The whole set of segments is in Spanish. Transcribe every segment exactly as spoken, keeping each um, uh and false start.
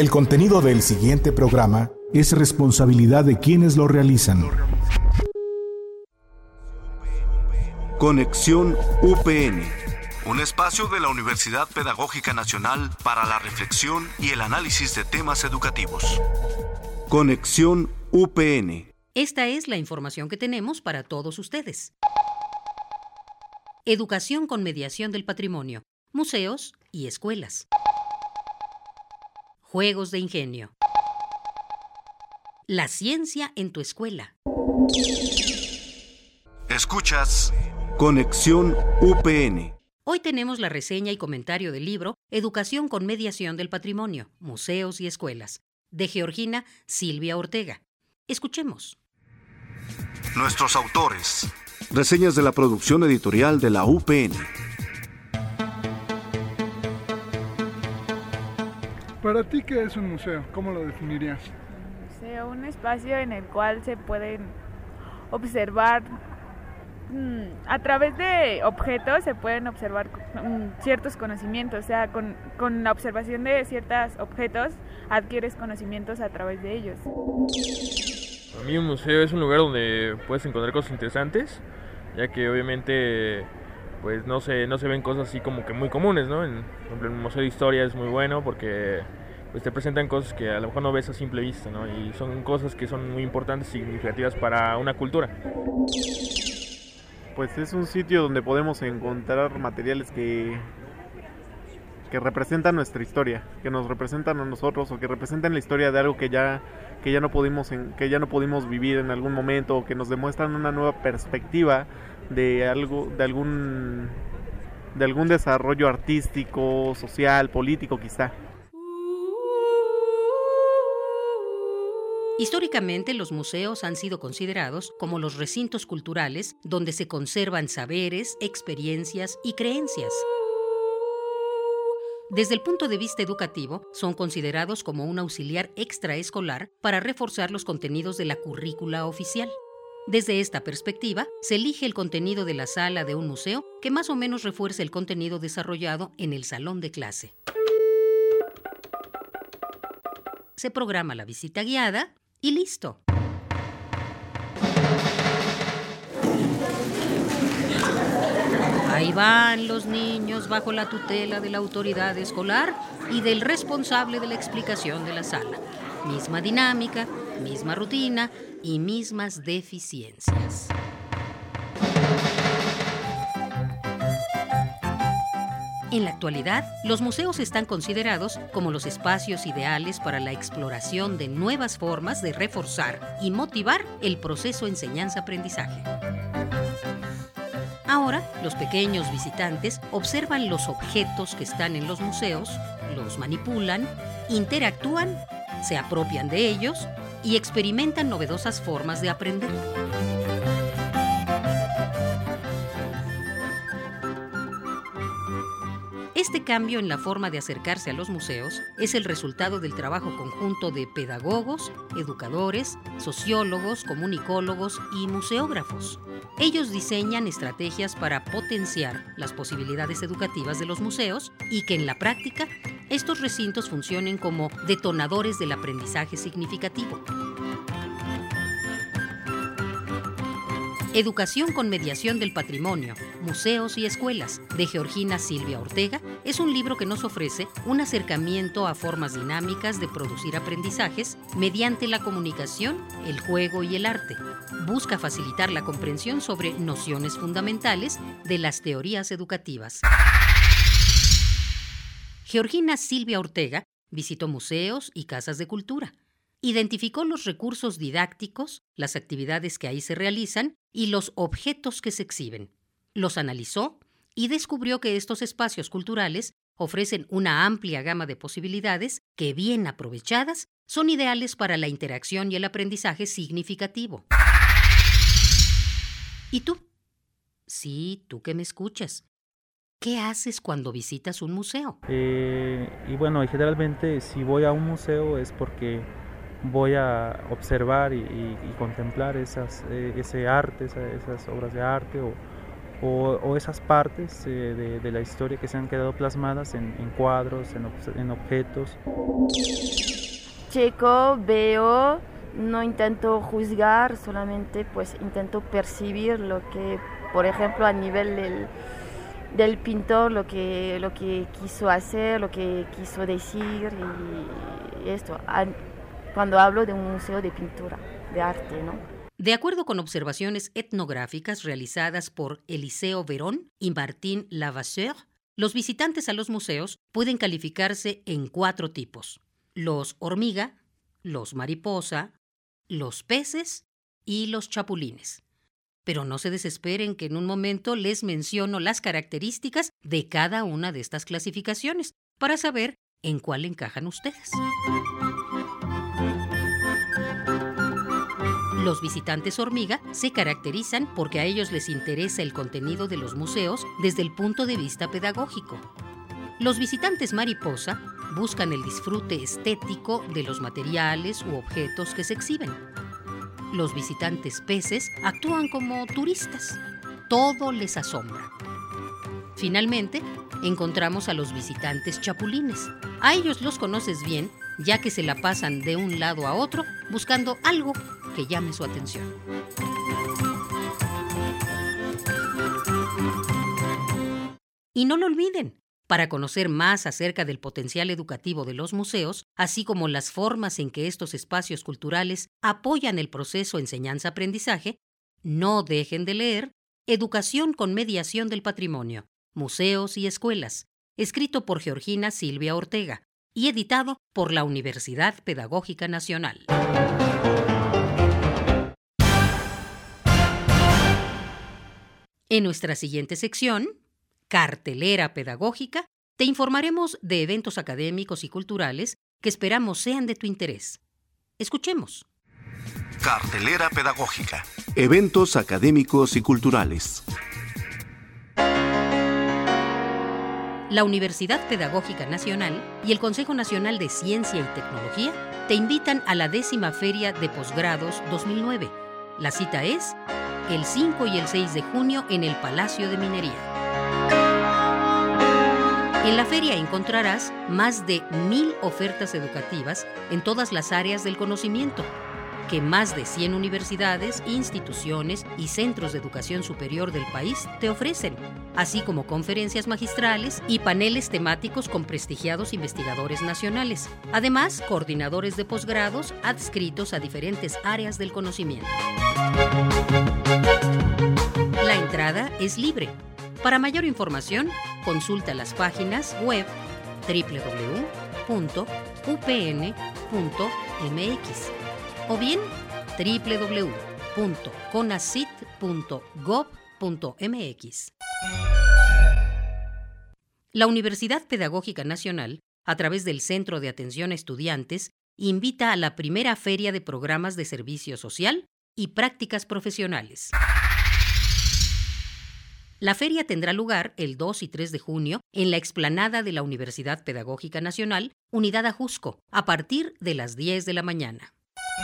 El contenido del siguiente programa es responsabilidad de quienes lo realizan. Conexión U P N, un espacio de la Universidad Pedagógica Nacional para la reflexión y el análisis de temas educativos. Conexión U P N. Esta es la información que tenemos para todos ustedes. Educación con mediación del patrimonio, museos y escuelas. Juegos de ingenio. La ciencia en tu escuela. Escuchas Conexión U P N. Hoy tenemos la reseña y comentario del libro Educación con mediación del patrimonio, museos y escuelas, de Georgina Silvia Ortega. Escuchemos. Nuestros autores. Reseñas de la producción editorial de la U P N. ¿Para ti qué es un museo? ¿Cómo lo definirías? Un museo, un espacio en el cual se pueden observar, mmm, a través de objetos se pueden observar mmm, ciertos conocimientos, o sea, con, con la observación de ciertos objetos adquieres conocimientos a través de ellos. Para mí un museo es un lugar donde puedes encontrar cosas interesantes, ya que obviamente pues no se, no se ven cosas así como que muy comunes, ¿no? En, por ejemplo, el Museo de Historia es muy bueno porque pues te presentan cosas que a lo mejor no ves a simple vista, ¿no? Y son cosas que son muy importantes y significativas para una cultura. Pues es un sitio donde podemos encontrar materiales que, que representan nuestra historia, que nos representan a nosotros o que representan la historia de algo que ya, que ya no pudimos, que ya no pudimos vivir en algún momento, o que nos demuestran una nueva perspectiva de algo, de algún, de algún desarrollo artístico, social, político quizá. Históricamente, los museos han sido considerados como los recintos culturales donde se conservan saberes, experiencias y creencias. Desde el punto de vista educativo, son considerados como un auxiliar extraescolar para reforzar los contenidos de la currícula oficial. Desde esta perspectiva, se elige el contenido de la sala de un museo que más o menos refuerce el contenido desarrollado en el salón de clase. Se programa la visita guiada y listo. Ahí van los niños bajo la tutela de la autoridad escolar y del responsable de la explicación de la sala. Misma dinámica, misma rutina y mismas deficiencias. En la actualidad, los museos están considerados como los espacios ideales para la exploración de nuevas formas de reforzar y motivar el proceso enseñanza-aprendizaje. Ahora, los pequeños visitantes observan los objetos que están en los museos, los manipulan, interactúan, se apropian de ellos y experimentan novedosas formas de aprender. Este cambio en la forma de acercarse a los museos es el resultado del trabajo conjunto de pedagogos, educadores, sociólogos, comunicólogos y museógrafos. Ellos diseñan estrategias para potenciar las posibilidades educativas de los museos y que en la práctica estos recintos funcionen como detonadores del aprendizaje significativo. Educación con mediación del patrimonio, museos y escuelas, de Georgina Silvia Ortega, es un libro que nos ofrece un acercamiento a formas dinámicas de producir aprendizajes mediante la comunicación, el juego y el arte. Busca facilitar la comprensión sobre nociones fundamentales de las teorías educativas. Georgina Silvia Ortega visitó museos y casas de cultura. Identificó los recursos didácticos, las actividades que ahí se realizan y los objetos que se exhiben. Los analizó y descubrió que estos espacios culturales ofrecen una amplia gama de posibilidades que, bien aprovechadas, son ideales para la interacción y el aprendizaje significativo. ¿Y tú? Sí, tú que me escuchas. ¿Qué haces cuando visitas un museo? Eh, y bueno, generalmente si voy a un museo es porque voy a observar y, y, y contemplar esas, eh, ese arte, esa, esas obras de arte o, o, o esas partes eh, de, de la historia que se han quedado plasmadas en, en cuadros, en, ob- en objetos. Checo, veo, no intento juzgar, solamente pues intento percibir lo que, por ejemplo, a nivel del, del pintor, lo que, lo que quiso hacer, lo que quiso decir y esto, cuando hablo de un museo de pintura, de arte, ¿no? De acuerdo con observaciones etnográficas realizadas por Eliseo Verón y Martín Lavasseur, los visitantes a los museos pueden calificarse en cuatro tipos: los hormiga, los mariposa, los peces y los chapulines. Pero no se desesperen que en un momento les menciono las características de cada una de estas clasificaciones para saber en cuál encajan ustedes. Los visitantes hormiga se caracterizan porque a ellos les interesa el contenido de los museos desde el punto de vista pedagógico. Los visitantes mariposa buscan el disfrute estético de los materiales u objetos que se exhiben. Los visitantes peces actúan como turistas. Todo les asombra. Finalmente, encontramos a los visitantes chapulines. A ellos los conoces bien, ya que se la pasan de un lado a otro buscando algo que llame su atención. Y no lo olviden, para conocer más acerca del potencial educativo de los museos, así como las formas en que estos espacios culturales apoyan el proceso enseñanza-aprendizaje, no dejen de leer Educación con mediación del patrimonio, museos y escuelas, escrito por Georgina Silvia Ortega y editado por la Universidad Pedagógica Nacional. En nuestra siguiente sección, Cartelera Pedagógica, te informaremos de eventos académicos y culturales que esperamos sean de tu interés. Escuchemos. Cartelera Pedagógica. Eventos académicos y culturales. La Universidad Pedagógica Nacional y el Consejo Nacional de Ciencia y Tecnología te invitan a la décima Feria de Posgrados dos mil nueve. La cita es el cinco y el seis de junio en el Palacio de Minería. En la feria encontrarás más de mil ofertas educativas en todas las áreas del conocimiento, que más de cien universidades, instituciones y centros de educación superior del país te ofrecen, así como conferencias magistrales y paneles temáticos con prestigiados investigadores nacionales, además coordinadores de posgrados adscritos a diferentes áreas del conocimiento. La entrada es libre. Para mayor información, consulta las páginas web doble u doble u doble u punto u p n punto m x o bien doble u doble u doble u punto conacit punto gob punto m x. La Universidad Pedagógica Nacional, a través del Centro de Atención a Estudiantes, invita a la primera Feria de Programas de Servicio Social y Prácticas Profesionales. La feria tendrá lugar el dos y tres de junio en la explanada de la Universidad Pedagógica Nacional, Unidad Ajusco, a partir de las diez de la mañana.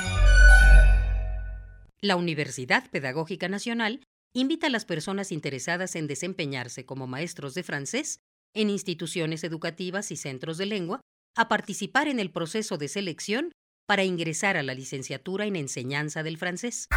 La Universidad Pedagógica Nacional invita a las personas interesadas en desempeñarse como maestros de francés en instituciones educativas y centros de lengua a participar en el proceso de selección para ingresar a la licenciatura en enseñanza del francés.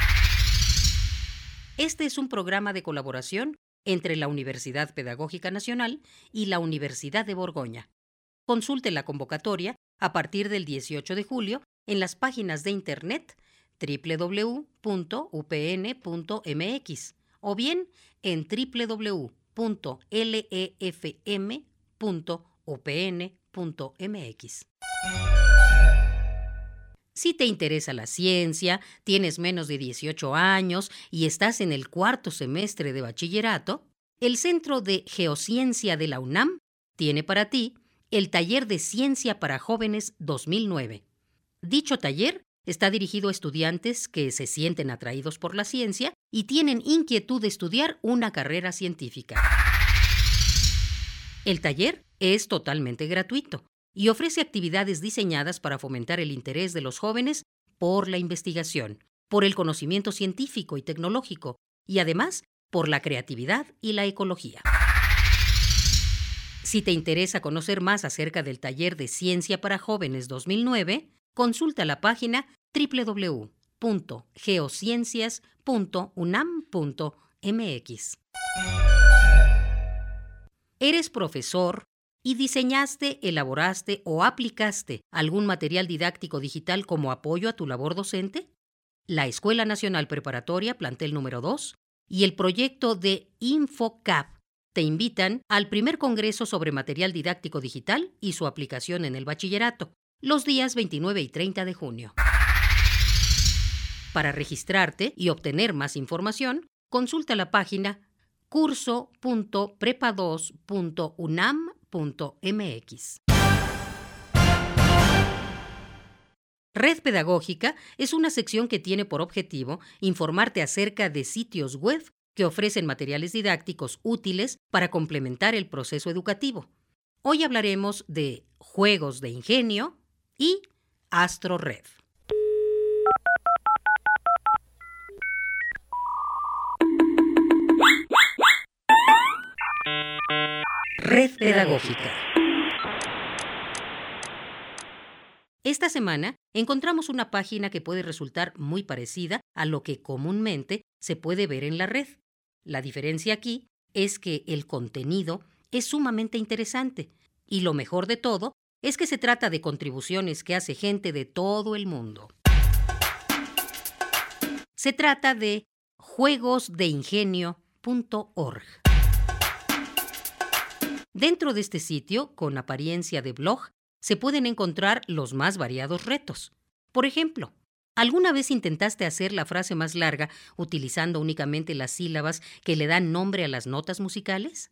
Este es un programa de colaboración entre la Universidad Pedagógica Nacional y la Universidad de Borgoña. Consulte la convocatoria a partir del dieciocho de julio en las páginas de internet doble u doble u doble u punto u p n punto m x o bien en doble u doble u doble u punto l e f m punto u p n punto m x. Si te interesa la ciencia, tienes menos de dieciocho años y estás en el cuarto semestre de bachillerato, el Centro de Geociencia de la UNAM tiene para ti el Taller de Ciencia para Jóvenes dos mil nueve. Dicho taller está dirigido a estudiantes que se sienten atraídos por la ciencia y tienen inquietud de estudiar una carrera científica. El taller es totalmente gratuito y ofrece actividades diseñadas para fomentar el interés de los jóvenes por la investigación, por el conocimiento científico y tecnológico, y además por la creatividad y la ecología. Si te interesa conocer más acerca del taller de Ciencia para Jóvenes dos mil nueve, consulta la página doble u doble u doble u punto geociencias punto unam punto m x. ¿Eres profesor y diseñaste, elaboraste o aplicaste algún material didáctico digital como apoyo a tu labor docente? La Escuela Nacional Preparatoria, plantel número dos, y el proyecto de InfoCap te invitan al primer Congreso sobre Material Didáctico Digital y su aplicación en el bachillerato, los días veintinueve y treinta de junio. Para registrarte y obtener más información, consulta la página curso punto prepa dos punto unam punto m x. Red Pedagógica es una sección que tiene por objetivo informarte acerca de sitios web que ofrecen materiales didácticos útiles para complementar el proceso educativo. Hoy hablaremos de Juegos de Ingenio y AstroRed. Red Pedagógica. Esta semana encontramos una página que puede resultar muy parecida a lo que comúnmente se puede ver en la red. La diferencia aquí es que el contenido es sumamente interesante y lo mejor de todo es que se trata de contribuciones que hace gente de todo el mundo. Se trata de juegos de ingenio punto org. Dentro de este sitio, con apariencia de blog, se pueden encontrar los más variados retos. Por ejemplo, ¿alguna vez intentaste hacer la frase más larga utilizando únicamente las sílabas que le dan nombre a las notas musicales?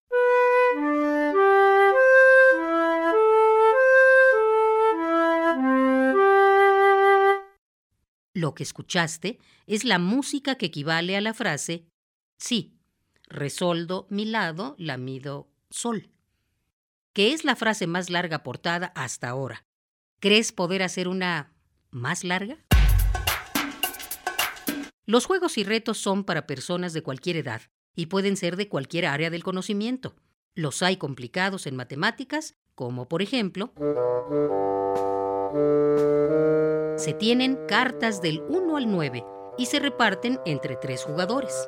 Lo que escuchaste es la música que equivale a la frase sí, resoldo mi lado, lamido sol, que es la frase más larga aportada hasta ahora. ¿Crees poder hacer una más larga? Los juegos y retos son para personas de cualquier edad y pueden ser de cualquier área del conocimiento. Los hay complicados en matemáticas, como por ejemplo, se tienen cartas del uno al nueve y se reparten entre tres jugadores.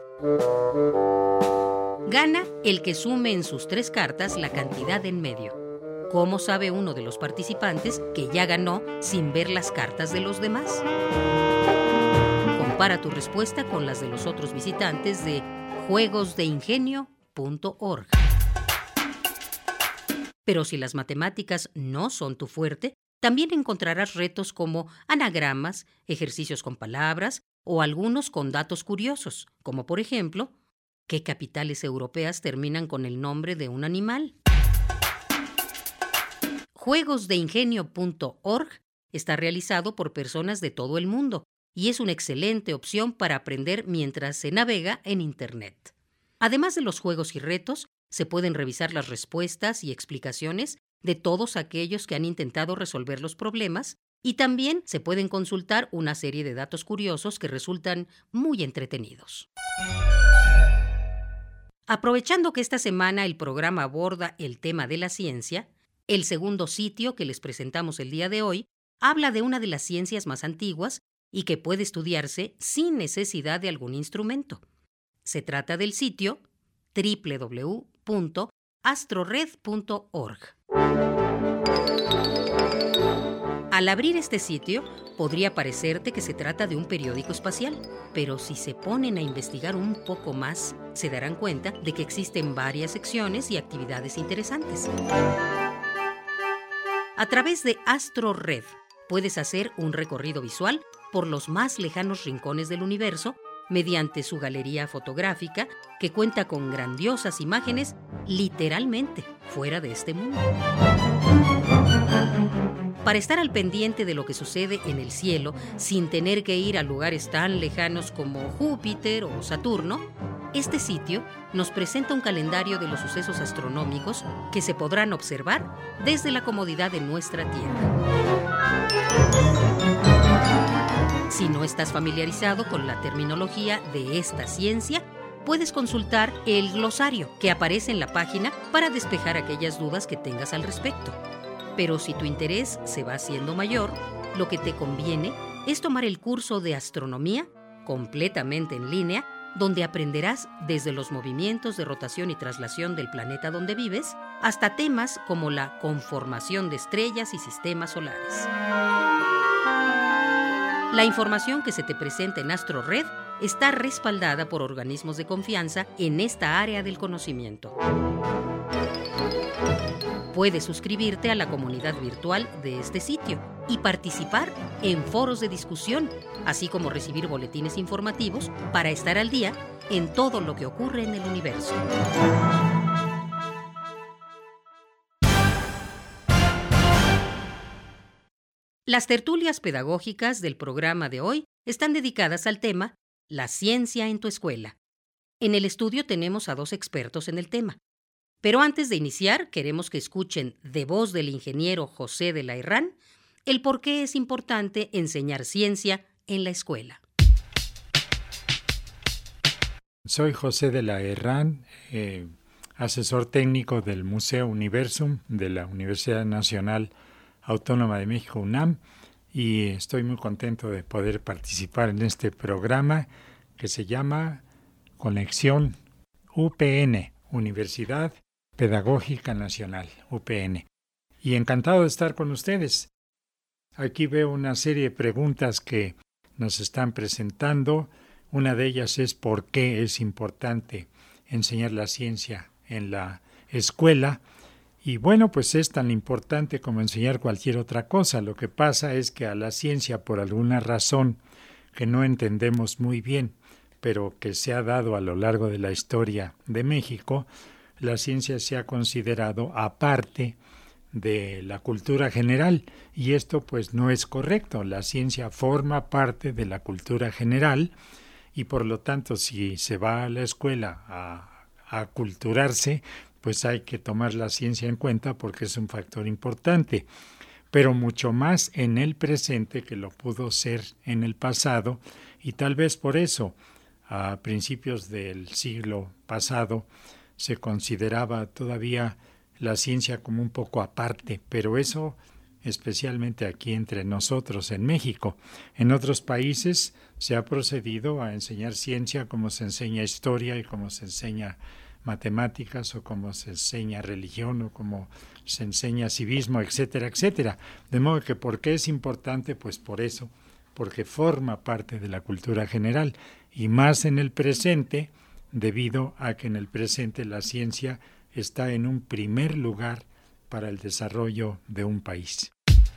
Gana el que sume en sus tres cartas la cantidad en medio. ¿Cómo sabe uno de los participantes que ya ganó sin ver las cartas de los demás? Compara tu respuesta con las de los otros visitantes de juegos de ingenio punto org. Pero si las matemáticas no son tu fuerte, también encontrarás retos como anagramas, ejercicios con palabras o algunos con datos curiosos, como por ejemplo, ¿qué capitales europeas terminan con el nombre de un animal? juegos de ingenio punto org está realizado por personas de todo el mundo y es una excelente opción para aprender mientras se navega en Internet. Además de los juegos y retos, se pueden revisar las respuestas y explicaciones de todos aquellos que han intentado resolver los problemas y también se pueden consultar una serie de datos curiosos que resultan muy entretenidos. Aprovechando que esta semana el programa aborda el tema de la ciencia, el segundo sitio que les presentamos el día de hoy habla de una de las ciencias más antiguas y que puede estudiarse sin necesidad de algún instrumento. Se trata del sitio doble u doble u doble u punto astrored punto org. Al abrir este sitio, podría parecerte que se trata de un periódico espacial, pero si se ponen a investigar un poco más, se darán cuenta de que existen varias secciones y actividades interesantes. A través de AstroRed, puedes hacer un recorrido visual por los más lejanos rincones del universo mediante su galería fotográfica que cuenta con grandiosas imágenes literalmente fuera de este mundo. Para estar al pendiente de lo que sucede en el cielo sin tener que ir a lugares tan lejanos como Júpiter o Saturno, este sitio nos presenta un calendario de los sucesos astronómicos que se podrán observar desde la comodidad de nuestra Tierra. Si no estás familiarizado con la terminología de esta ciencia, puedes consultar el glosario que aparece en la página para despejar aquellas dudas que tengas al respecto. Pero si tu interés se va haciendo mayor, lo que te conviene es tomar el curso de astronomía completamente en línea, donde aprenderás desde los movimientos de rotación y traslación del planeta donde vives hasta temas como la conformación de estrellas y sistemas solares. La información que se te presenta en AstroRed está respaldada por organismos de confianza en esta área del conocimiento. Puedes suscribirte a la comunidad virtual de este sitio y participar en foros de discusión, así como recibir boletines informativos para estar al día en todo lo que ocurre en el universo. Las tertulias pedagógicas del programa de hoy están dedicadas al tema La ciencia en tu escuela. En el estudio tenemos a dos expertos en el tema. Pero antes de iniciar, queremos que escuchen de voz del ingeniero José de la Herrán el por qué es importante enseñar ciencia en la escuela. Soy José de la Herrán, eh, asesor técnico del Museo Universum de la Universidad Nacional Autónoma de México, UNAM, y estoy muy contento de poder participar en este programa que se llama Conexión U P N, Universidad Pedagógica Nacional, U P N. Y encantado de estar con ustedes. Aquí veo una serie de preguntas que nos están presentando. Una de ellas es por qué es importante enseñar la ciencia en la escuela. Y bueno, pues es tan importante como enseñar cualquier otra cosa. Lo que pasa es que a la ciencia, por alguna razón que no entendemos muy bien, pero que se ha dado a lo largo de la historia de México, la ciencia se ha considerado aparte de la cultura general, y esto pues no es correcto. La ciencia forma parte de la cultura general y por lo tanto si se va a la escuela a, a aculturarse, pues hay que tomar la ciencia en cuenta porque es un factor importante, pero mucho más en el presente que lo pudo ser en el pasado, y tal vez por eso a principios del siglo pasado se consideraba todavía la ciencia como un poco aparte, pero eso especialmente aquí entre nosotros en México. En otros países se ha procedido a enseñar ciencia como se enseña historia y como se enseña matemáticas o como se enseña religión o como se enseña civismo, etcétera, etcétera. De modo que ¿por qué es importante? Pues por eso, porque forma parte de la cultura general y más en el presente, debido a que en el presente la ciencia está en un primer lugar para el desarrollo de un país.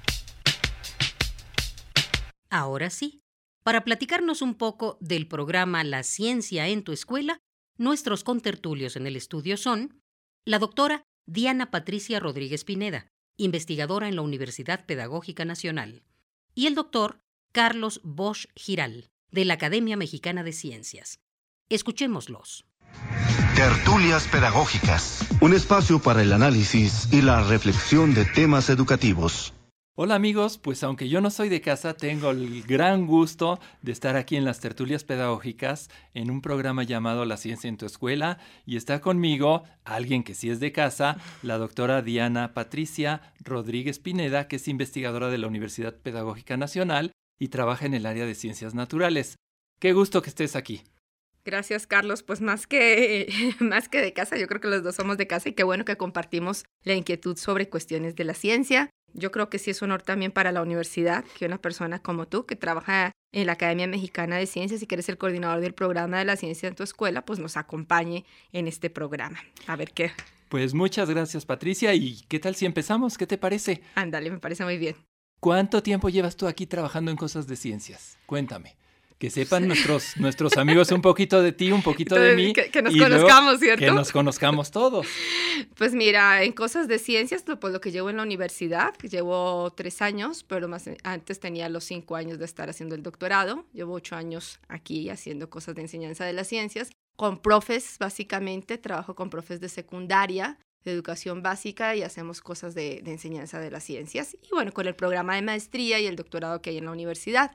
Ahora sí, para platicarnos un poco del programa La Ciencia en tu Escuela, nuestros contertulios en el estudio son la doctora Diana Patricia Rodríguez Pineda, investigadora en la Universidad Pedagógica Nacional, y el doctor Carlos Bosch Giral, de la Academia Mexicana de Ciencias. Escuchémoslos. Tertulias pedagógicas, un espacio para el análisis y la reflexión de temas educativos. Hola amigos, pues aunque yo no soy de casa, tengo el gran gusto de estar aquí en las tertulias pedagógicas en un programa llamado La Ciencia en tu Escuela, y está conmigo alguien que sí es de casa, la doctora Diana Patricia Rodríguez Pineda, que es investigadora de la Universidad Pedagógica Nacional y trabaja en el área de Ciencias Naturales. Qué gusto que estés aquí. Gracias, Carlos. Pues más que, más que de casa, yo creo que los dos somos de casa y qué bueno que compartimos la inquietud sobre cuestiones de la ciencia. Yo creo que sí es honor también para la universidad que una persona como tú, que trabaja en la Academia Mexicana de Ciencias y que eres el coordinador del programa de la ciencia en tu escuela, pues nos acompañe en este programa. A ver qué. Pues muchas gracias, Patricia. ¿Y qué tal si empezamos? ¿Qué te parece? Ándale, me parece muy bien. ¿Cuánto tiempo llevas tú aquí trabajando en cosas de ciencias? Cuéntame. Que sepan nuestros, nuestros amigos un poquito de ti, un poquito de mí. Que, que nos conozcamos, ¿cierto? Que nos conozcamos todos. Pues mira, en cosas de ciencias, pues lo que llevo en la universidad, que llevo tres años, pero más antes tenía los cinco años de estar haciendo el doctorado. Llevo ocho años aquí haciendo cosas de enseñanza de las ciencias. Con profes, básicamente, trabajo con profes de secundaria, de educación básica, y hacemos cosas de, de enseñanza de las ciencias. Y bueno, con el programa de maestría y el doctorado que hay en la universidad.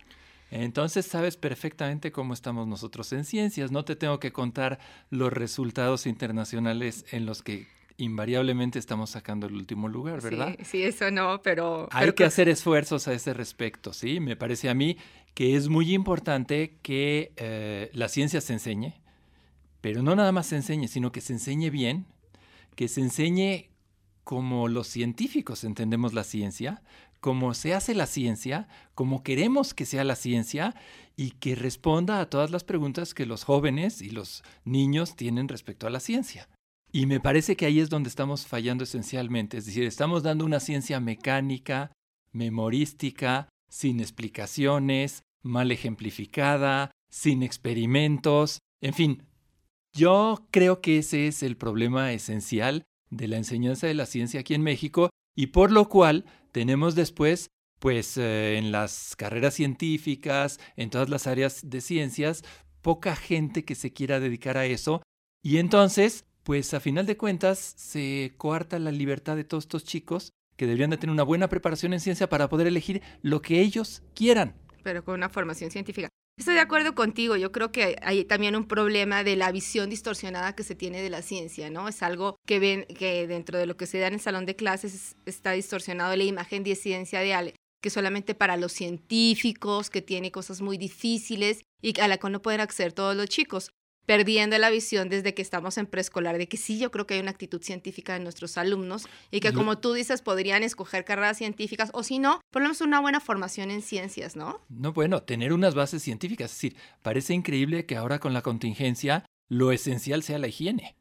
Entonces sabes perfectamente cómo estamos nosotros en ciencias. No te tengo que contar los resultados internacionales en los que invariablemente estamos sacando el último lugar, ¿verdad? Sí, sí, eso no, pero... Hay pero que hacer esfuerzos a ese respecto, ¿sí? Me parece a mí que es muy importante que eh, la ciencia se enseñe, pero no nada más se enseñe, sino que se enseñe bien, que se enseñe como los científicos entendemos la ciencia, como se hace la ciencia, como queremos que sea la ciencia y que responda a todas las preguntas que los jóvenes y los niños tienen respecto a la ciencia. Y me parece que ahí es donde estamos fallando esencialmente, es decir, estamos dando una ciencia mecánica, memorística, sin explicaciones, mal ejemplificada, sin experimentos, en fin. Yo creo que ese es el problema esencial de la enseñanza de la ciencia aquí en México y por lo cual tenemos después, pues eh, en las carreras científicas, en todas las áreas de ciencias, poca gente que se quiera dedicar a eso y entonces, pues a final de cuentas, se coarta la libertad de todos estos chicos que deberían de tener una buena preparación en ciencia para poder elegir lo que ellos quieran. Pero con una formación científica. Estoy de acuerdo contigo, yo creo que hay también un problema de la visión distorsionada que se tiene de la ciencia, ¿no? Es algo que ven que dentro de lo que se da en el salón de clases está distorsionado la imagen de ciencia de Ale, que solamente para los científicos, que tiene cosas muy difíciles y a la que no pueden acceder todos los chicos, perdiendo la visión desde que estamos en preescolar de que sí, yo creo que hay una actitud científica de nuestros alumnos y que como tú dices, podrían escoger carreras científicas o si no, por lo menos una buena formación en ciencias, ¿no? No, bueno, tener unas bases científicas. Es decir, parece increíble que ahora con la contingencia lo esencial sea la higiene.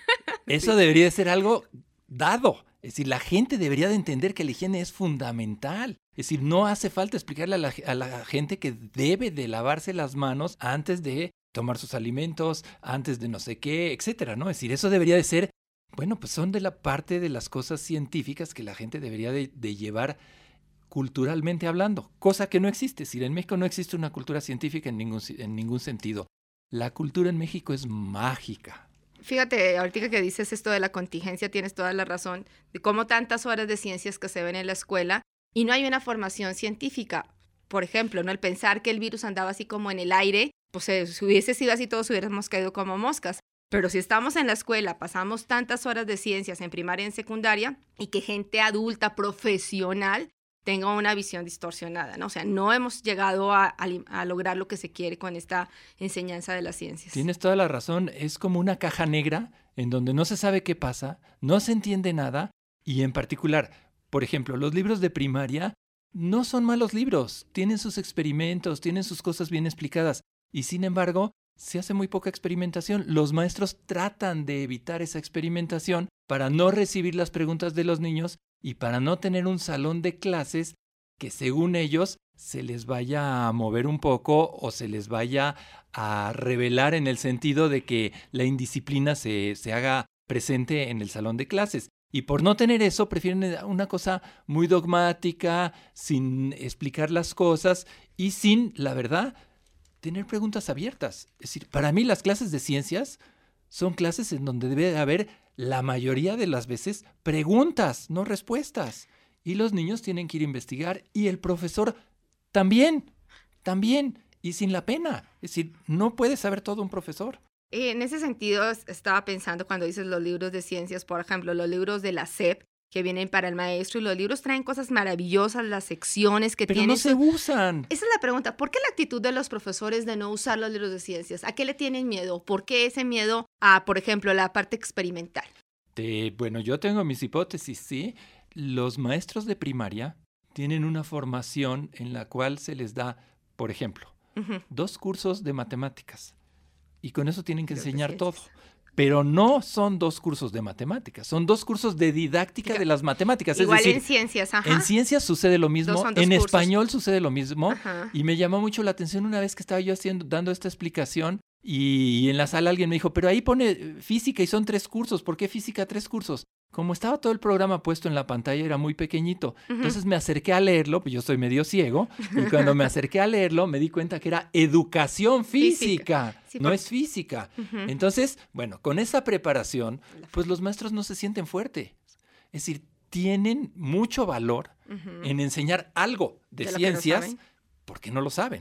Eso sí. Debería ser algo dado. Es decir, la gente debería de entender que la higiene es fundamental. Es decir, no hace falta explicarle a la, a la gente que debe de lavarse las manos antes de tomar sus alimentos, antes de no sé qué, etcétera, ¿no? Es decir, eso debería de ser, bueno, pues son de la parte de las cosas científicas que la gente debería de, de llevar culturalmente hablando, cosa que no existe. Es decir, en México no existe una cultura científica en ningún, en ningún sentido. La cultura en México es mágica. Fíjate, ahorita que dices esto de la contingencia, tienes toda la razón, de cómo tantas horas de ciencias que se ven en la escuela y no hay una formación científica. Por ejemplo, ¿no? El pensar que el virus andaba así como en el aire, pues eh, si hubiese sido así todos hubiéramos caído como moscas. Pero si estamos en la escuela, pasamos tantas horas de ciencias en primaria y en secundaria y que gente adulta, profesional, tenga una visión distorsionada, ¿no? O sea, no hemos llegado a, a, a lograr lo que se quiere con esta enseñanza de las ciencias. Tienes toda la razón, es como una caja negra en donde no se sabe qué pasa, no se entiende nada y en particular, por ejemplo, los libros de primaria no son malos libros, tienen sus experimentos, tienen sus cosas bien explicadas. Y sin embargo, se hace muy poca experimentación. Los maestros tratan de evitar esa experimentación para no recibir las preguntas de los niños y para no tener un salón de clases que según ellos se les vaya a mover un poco o se les vaya a revelar en el sentido de que la indisciplina se, se haga presente en el salón de clases. Y por no tener eso, prefieren una cosa muy dogmática, sin explicar las cosas y sin, la verdad, tener preguntas abiertas. Es decir, para mí las clases de ciencias son clases en donde debe haber la mayoría de las veces preguntas, no respuestas. Y los niños tienen que ir a investigar y el profesor también, también, y sin la pena. Es decir, no puede saber todo un profesor. En ese sentido, estaba pensando cuando dices los libros de ciencias, por ejemplo, los libros de la S E P, que vienen para el maestro, y los libros traen cosas maravillosas, las secciones que Pero tienen. Pero no se usan. Esa es la pregunta. ¿Por qué la actitud de los profesores de no usar los libros de ciencias? ¿A qué le tienen miedo? ¿Por qué ese miedo a, por ejemplo, la parte experimental? De, bueno, yo tengo mis hipótesis, sí. Los maestros de primaria tienen una formación en la cual se les da, por ejemplo, uh-huh. dos cursos de matemáticas. Y con eso tienen que enseñar todo. Pero no son dos cursos de matemáticas, son dos cursos de didáctica de las matemáticas. Igual es decir, en ciencias, ajá. En ciencias sucede lo mismo, dos, dos en cursos. Español sucede lo mismo. Ajá. Y me llamó mucho la atención una vez que estaba yo haciendo, dando esta explicación y, y en la sala alguien me dijo, pero ahí pone física y son tres cursos, ¿por qué física tres cursos? Como estaba todo el programa puesto en la pantalla, era muy pequeñito. Uh-huh. Entonces me acerqué a leerlo, pues yo soy medio ciego, y cuando me acerqué a leerlo me di cuenta que era educación física, física. Sí, no porque... es física. Uh-huh. Entonces, bueno, con esa preparación, pues los maestros no se sienten fuertes. Es decir, tienen mucho valor uh-huh. en enseñar algo de, de ciencias no porque no lo saben.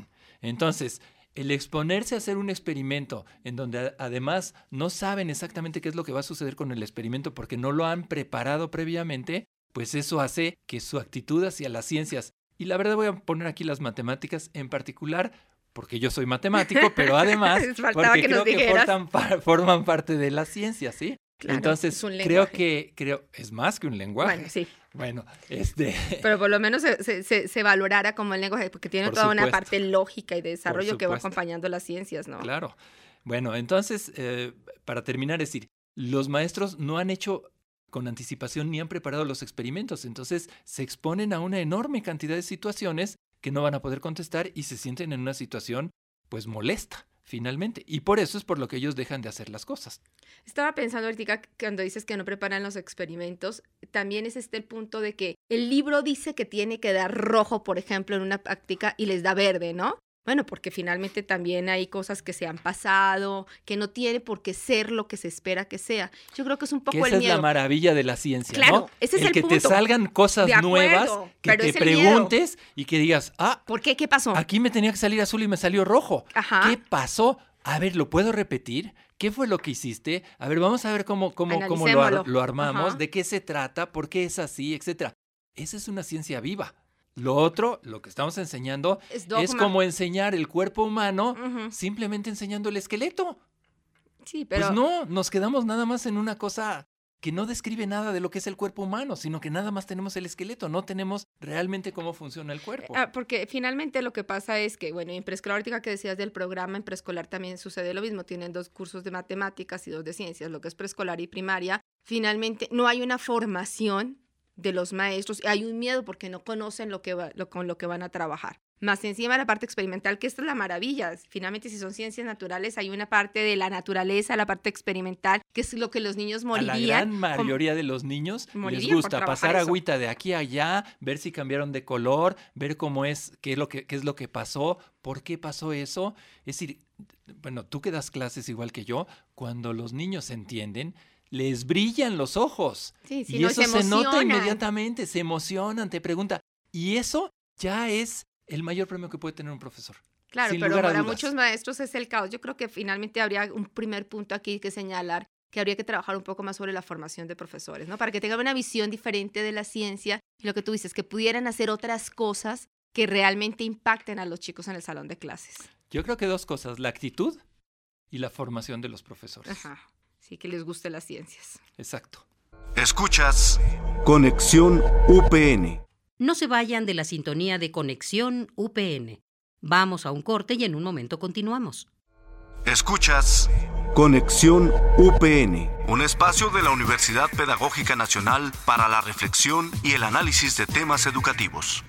Entonces, el exponerse a hacer un experimento en donde además no saben exactamente qué es lo que va a suceder con el experimento porque no lo han preparado previamente, pues eso hace que su actitud hacia las ciencias, y la verdad voy a poner aquí las matemáticas en particular, porque yo soy matemático, pero además porque creo que forman, forman parte de las ciencias, ¿sí? Claro, entonces creo que creo es más que un lenguaje. Bueno, sí. Bueno, este. Pero por lo menos se, se, se valorara como el lenguaje, porque tiene por toda supuesto. Una parte lógica y de desarrollo que va acompañando las ciencias, ¿no? Claro. Bueno, entonces, eh, para terminar, es decir, los maestros no han hecho con anticipación ni han preparado los experimentos, entonces se exponen a una enorme cantidad de situaciones que no van a poder contestar y se sienten en una situación, pues, molesta. Finalmente. Y por eso es por lo que ellos dejan de hacer las cosas. Estaba pensando ahorita cuando dices que no preparan los experimentos, también es este el punto de que el libro dice que tiene que dar rojo, por ejemplo, en una práctica y les da verde, ¿no? Bueno, porque finalmente también hay cosas que se han pasado, que no tiene por qué ser lo que se espera que sea. Yo creo que es un poco que esa el miedo. Es la maravilla de la ciencia, claro, ¿no? Ese es el, el que punto. te salgan cosas de acuerdo, nuevas, que te preguntes miedo. Y que digas, ah, ¿por qué? ¿Qué pasó? Aquí me tenía que salir azul y me salió rojo. Ajá. ¿Qué pasó? A ver, ¿lo puedo repetir? ¿Qué fue lo que hiciste? A ver, vamos a ver cómo, cómo, cómo lo, ar- lo armamos, Ajá. de qué se trata, por qué es así, etcétera. Esa es una ciencia viva. Lo otro, lo que estamos enseñando, es, es como enseñar el cuerpo humano, uh-huh. simplemente enseñando el esqueleto. Sí, pero... Pues no, nos quedamos nada más en una cosa que no describe nada de lo que es el cuerpo humano, sino que nada más tenemos el esqueleto, no tenemos realmente cómo funciona el cuerpo. Ah, porque finalmente lo que pasa es que, bueno, en preescolar, ahorita que decías del programa, en preescolar también sucede lo mismo, tienen dos cursos de matemáticas y dos de ciencias, lo que es preescolar y primaria. Finalmente no hay una formación de los maestros, hay un miedo porque no conocen lo que va, lo, con lo que van a trabajar. Más encima la parte experimental, que esta es la maravilla. Finalmente, si son ciencias naturales, hay una parte de la naturaleza, la parte experimental, que es lo que los niños morirían. A la gran mayoría con... de los niños les gusta pasar eso. Agüita de aquí a allá, ver si cambiaron de color, ver cómo es, qué es lo que, qué es lo que pasó, por qué pasó eso. Es decir, bueno, tú que das clases igual que yo, cuando los niños entienden, les brillan los ojos. Sí, sí, y no, eso se, se nota inmediatamente, se emocionan, te preguntan. Y eso ya es el mayor premio que puede tener un profesor. Claro, pero para muchos maestros es el caos. Yo creo que finalmente habría un primer punto aquí que señalar, que habría que trabajar un poco más sobre la formación de profesores, ¿no? Para que tengan una visión diferente de la ciencia y lo que tú dices, que pudieran hacer otras cosas que realmente impacten a los chicos en el salón de clases. Yo creo que dos cosas, la actitud y la formación de los profesores. Ajá. Sí, que les guste las ciencias. Exacto. Escuchas Conexión U P N. No se vayan de la sintonía de Conexión U P N. Vamos a un corte y en un momento continuamos. Escuchas Conexión U P N, un espacio de la Universidad Pedagógica Nacional para la reflexión y el análisis de temas educativos.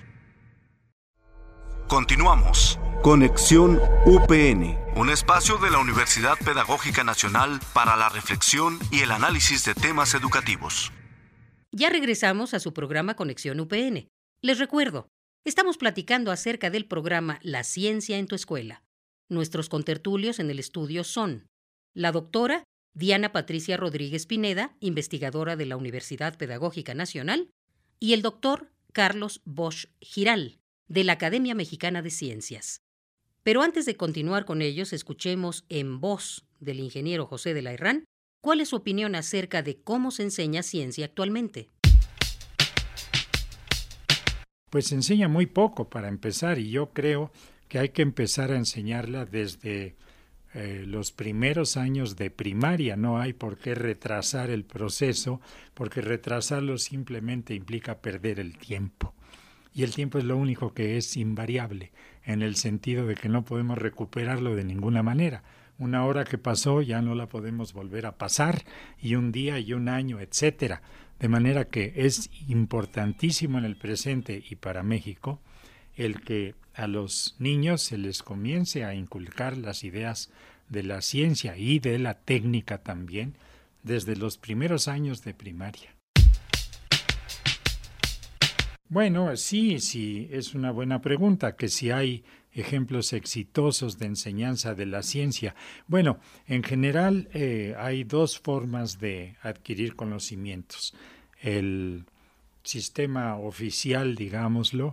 Continuamos. Conexión U P N, un espacio de la Universidad Pedagógica Nacional para la reflexión y el análisis de temas educativos. Ya regresamos a su programa Conexión U P N. Les recuerdo, estamos platicando acerca del programa La Ciencia en tu Escuela. Nuestros contertulios en el estudio son la doctora Diana Patricia Rodríguez Pineda, investigadora de la Universidad Pedagógica Nacional, y el doctor Carlos Bosch Giral, de la Academia Mexicana de Ciencias. Pero antes de continuar con ellos, escuchemos en voz del ingeniero José de la Herrán cuál es su opinión acerca de cómo se enseña ciencia actualmente. Pues se enseña muy poco para empezar, y yo creo que hay que empezar a enseñarla desde eh, los primeros años de primaria. No hay por qué retrasar el proceso, porque retrasarlo simplemente implica perder el tiempo. Y el tiempo es lo único que es invariable, en el sentido de que no podemos recuperarlo de ninguna manera. Una hora que pasó ya no la podemos volver a pasar, y un día y un año, etcétera. De manera que es importantísimo en el presente y para México el que a los niños se les comience a inculcar las ideas de la ciencia y de la técnica también desde los primeros años de primaria. Bueno, sí, sí, es una buena pregunta, que si hay ejemplos exitosos de enseñanza de la ciencia. Bueno, en general eh, hay dos formas de adquirir conocimientos. El sistema oficial, digámoslo,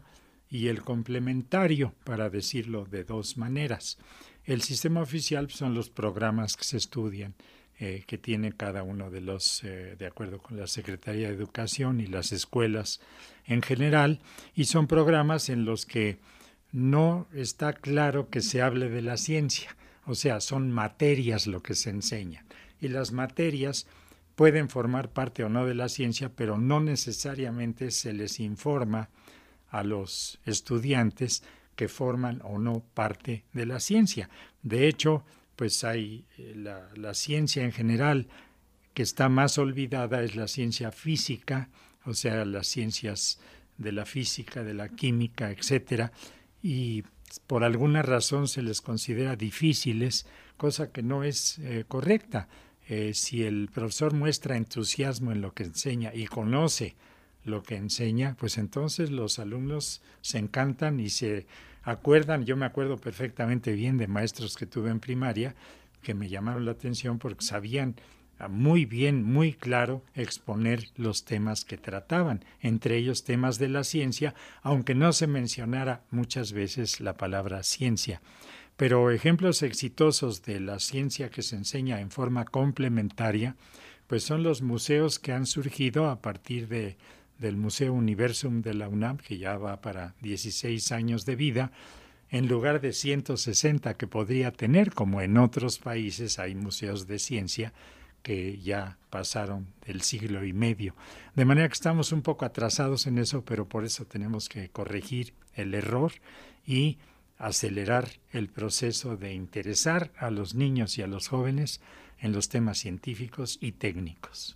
y el complementario, para decirlo de dos maneras. El sistema oficial son los programas que se estudian, eh, que tiene cada uno de los, eh, de acuerdo con la Secretaría de Educación y las escuelas en general, y son programas en los que no está claro que se hable de la ciencia, o sea, son materias lo que se enseña, y las materias pueden formar parte o no de la ciencia, pero no necesariamente se les informa a los estudiantes que forman o no parte de la ciencia. De hecho, pues hay eh, la, la ciencia en general que está más olvidada es la ciencia física, o sea, las ciencias de la física, de la química, etcétera, y por alguna razón se les considera difíciles, cosa que no es eh, correcta. Eh, si el profesor muestra entusiasmo en lo que enseña y conoce lo que enseña, pues entonces los alumnos se encantan y se acuerdan. Yo me acuerdo perfectamente bien de maestros que tuve en primaria que me llamaron la atención porque sabían muy bien, muy claro exponer los temas que trataban, entre ellos temas de la ciencia, aunque no se mencionara muchas veces la palabra ciencia. Pero ejemplos exitosos de la ciencia que se enseña en forma complementaria, pues son los museos que han surgido a partir de del Museo Universum de la UNAM, que ya va para dieciséis años de vida, en lugar de ciento sesenta que podría tener, como en otros países hay museos de ciencia que ya pasaron del siglo y medio. De manera que estamos un poco atrasados en eso, pero por eso tenemos que corregir el error y acelerar el proceso de interesar a los niños y a los jóvenes en los temas científicos y técnicos.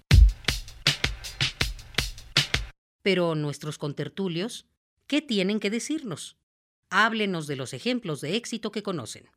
Pero nuestros contertulios, ¿qué tienen que decirnos? Háblenos de los ejemplos de éxito que conocen.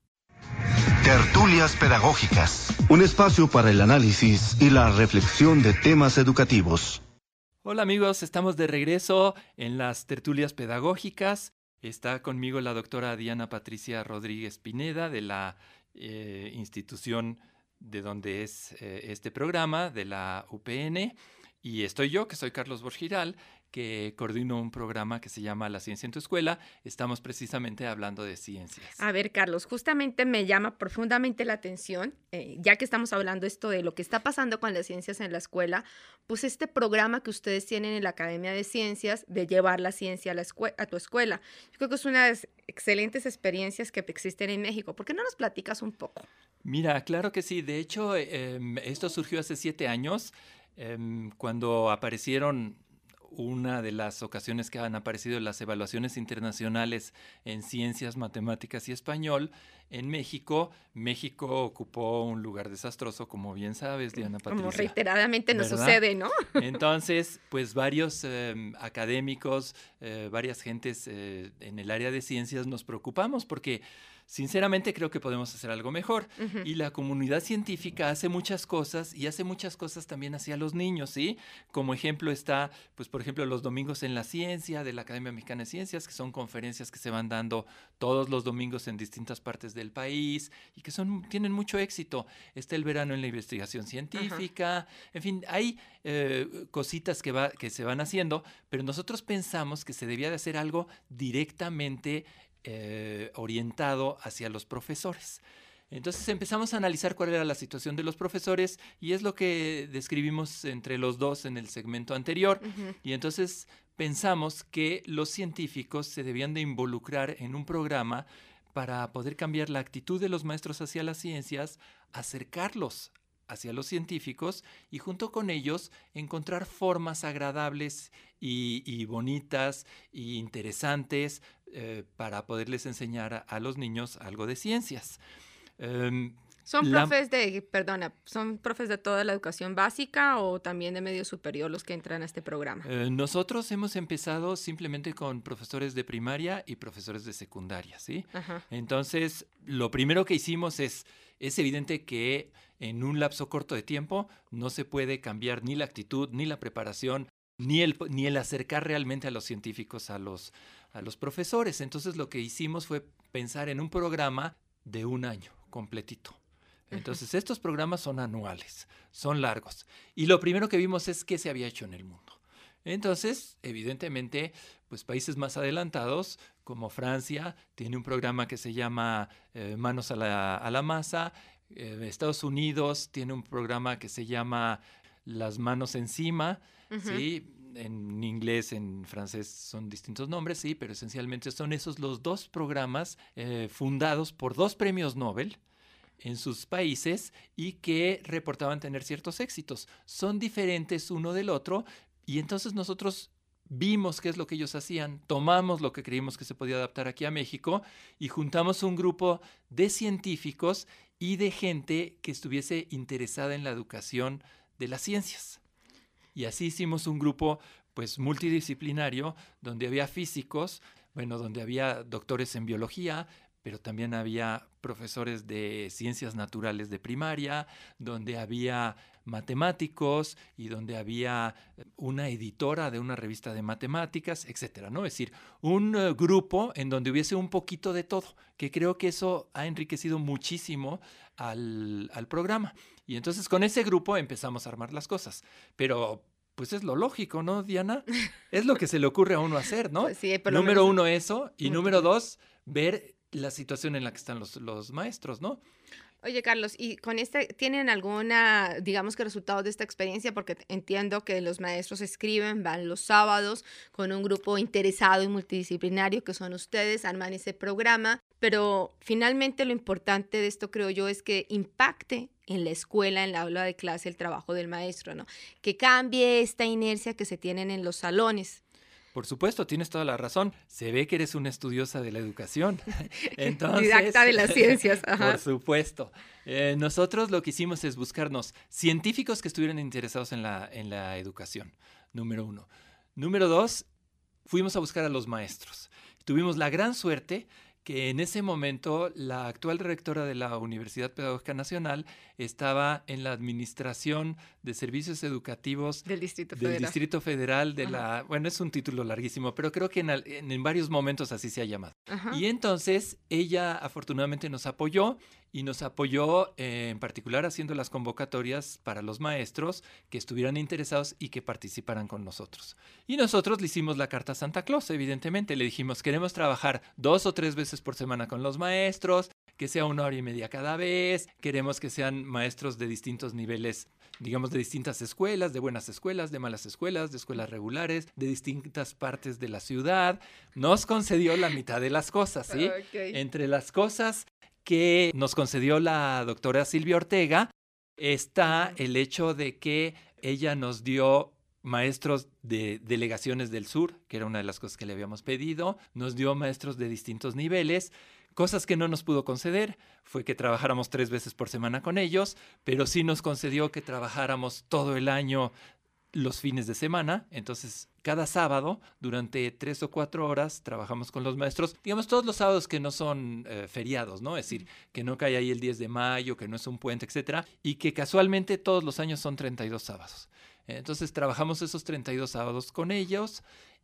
Tertulias pedagógicas, un espacio para el análisis y la reflexión de temas educativos. Hola amigos, estamos de regreso en las tertulias pedagógicas. Está conmigo la doctora Diana Patricia Rodríguez Pineda de la eh, institución de donde es eh, este programa, de la U P N. Y estoy yo, que soy Carlos Borgiral, que coordino un programa que se llama La Ciencia en tu Escuela. Estamos precisamente hablando de ciencias. A ver, Carlos, justamente me llama profundamente la atención, eh, ya que estamos hablando esto de lo que está pasando con las ciencias en la escuela, pues este programa que ustedes tienen en la Academia de Ciencias de llevar la ciencia a, la escue- a tu escuela. Yo creo que es una de las excelentes experiencias que existen en México. ¿Por qué no nos platicas un poco? Mira, claro que sí. De hecho, eh, esto surgió hace siete años, eh, cuando aparecieron una de las ocasiones que han aparecido las evaluaciones internacionales en ciencias, matemáticas y español en México. México ocupó un lugar desastroso, como bien sabes, Diana Patricia. Como reiteradamente nos ¿verdad? sucede, ¿no? Entonces, pues varios eh, académicos, eh, varias gentes eh, en el área de ciencias nos preocupamos porque sinceramente creo que podemos hacer algo mejor. Uh-huh. Y la comunidad científica hace muchas cosas y hace muchas cosas también hacia los niños, ¿sí? Como ejemplo está, pues por ejemplo, los domingos en la ciencia de la Academia Mexicana de Ciencias, que son conferencias que se van dando todos los domingos en distintas partes del país y que son tienen mucho éxito. Está el verano en la investigación científica, uh-huh. En fin, hay eh, cositas que, va, que se van haciendo, pero nosotros pensamos que se debía de hacer algo directamente Eh, orientado hacia los profesores. Entonces empezamos a analizar cuál era la situación de los profesores y es lo que describimos entre los dos en el segmento anterior. Uh-huh. Y entonces pensamos que los científicos se debían de involucrar en un programa para poder cambiar la actitud de los maestros hacia las ciencias, acercarlos hacia los científicos y junto con ellos encontrar formas agradables y, y bonitas y interesantes eh, para poderles enseñar a, a los niños algo de ciencias. Um, ¿Son la... profes de, perdona, son profes de toda la educación básica o también de medio superior los que entran a este programa? Eh, nosotros hemos empezado simplemente con profesores de primaria y profesores de secundaria, ¿sí? Ajá. Entonces, lo primero que hicimos es, es evidente que en un lapso corto de tiempo no se puede cambiar ni la actitud, ni la preparación, ni el, ni el acercar realmente a los científicos, a los, a los profesores. Entonces, lo que hicimos fue pensar en un programa de un año completito. Entonces, uh-huh. Estos programas son anuales, son largos. Y lo primero que vimos es qué se había hecho en el mundo. Entonces, evidentemente, pues países más adelantados, como Francia, tiene un programa que se llama eh, Manos a la, a la Masa. Eh, Estados Unidos tiene un programa que se llama Las Manos Encima, uh-huh. ¿sí? En inglés, en francés son distintos nombres, sí, pero esencialmente son esos los dos programas eh, fundados por dos premios Nobel en sus países y que reportaban tener ciertos éxitos. Son diferentes uno del otro y entonces nosotros vimos qué es lo que ellos hacían, tomamos lo que creímos que se podía adaptar aquí a México y juntamos un grupo de científicos y de gente que estuviese interesada en la educación de las ciencias. Y así hicimos un grupo pues multidisciplinario donde había físicos, bueno, donde había doctores en biología, pero también había profesores de ciencias naturales de primaria, donde había matemáticos y donde había una editora de una revista de matemáticas, etcétera, ¿no? Es decir, un uh, grupo en donde hubiese un poquito de todo, que creo que eso ha enriquecido muchísimo al, al programa. Y entonces con ese grupo empezamos a armar las cosas, pero pues es lo lógico, ¿no, Diana? Es lo que se le ocurre a uno hacer, ¿no? Pues sí, número menos... uno eso, y número dos, ver la situación en la que están los, los maestros, ¿no? Oye, Carlos, ¿y con este tienen alguna, digamos que resultados de esta experiencia? Porque entiendo que los maestros escriben, van los sábados con un grupo interesado y multidisciplinario que son ustedes, arman ese programa, pero finalmente lo importante de esto, creo yo, es que impacte en la escuela, en la aula de clase, el trabajo del maestro, ¿no? Que cambie esta inercia que se tienen en los salones. Por supuesto, tienes toda la razón. Se ve que eres una estudiosa de la educación. Entonces, didacta de las ciencias. Ajá. Por supuesto. Eh, nosotros lo que hicimos es buscarnos científicos que estuvieran interesados en la, en la educación, número uno. Número dos, fuimos a buscar a los maestros. Tuvimos la gran suerte que en ese momento la actual rectora de la Universidad Pedagógica Nacional estaba en la administración de servicios educativos del Distrito del Federal. Distrito Federal de Ajá. la, bueno, es un título larguísimo, pero creo que en, en, en varios momentos así se ha llamado. Ajá. Y entonces ella afortunadamente nos apoyó y nos apoyó eh, en particular haciendo las convocatorias para los maestros que estuvieran interesados y que participaran con nosotros. Y nosotros le hicimos la carta a Santa Claus, evidentemente. Le dijimos, queremos trabajar dos o tres veces por semana con los maestros, que sea una hora y media cada vez. Queremos que sean maestros de distintos niveles, digamos, de distintas escuelas, de buenas escuelas, de malas escuelas, de escuelas regulares, de distintas partes de la ciudad. Nos concedió la mitad de las cosas, ¿sí? Okay. Entre las cosas que nos concedió la doctora Silvia Ortega está el hecho de que ella nos dio maestros de delegaciones del sur, que era una de las cosas que le habíamos pedido, nos dio maestros de distintos niveles. Cosas que no nos pudo conceder fue que trabajáramos tres veces por semana con ellos, pero sí nos concedió que trabajáramos todo el año los fines de semana. Entonces, cada sábado, durante tres o cuatro horas, trabajamos con los maestros, digamos, todos los sábados que no son eh, feriados, ¿no? Es decir, que no cae ahí el diez de mayo, que no es un puente, etcétera, y que casualmente todos los años son treinta y dos sábados. Entonces, trabajamos esos treinta y dos sábados con ellos.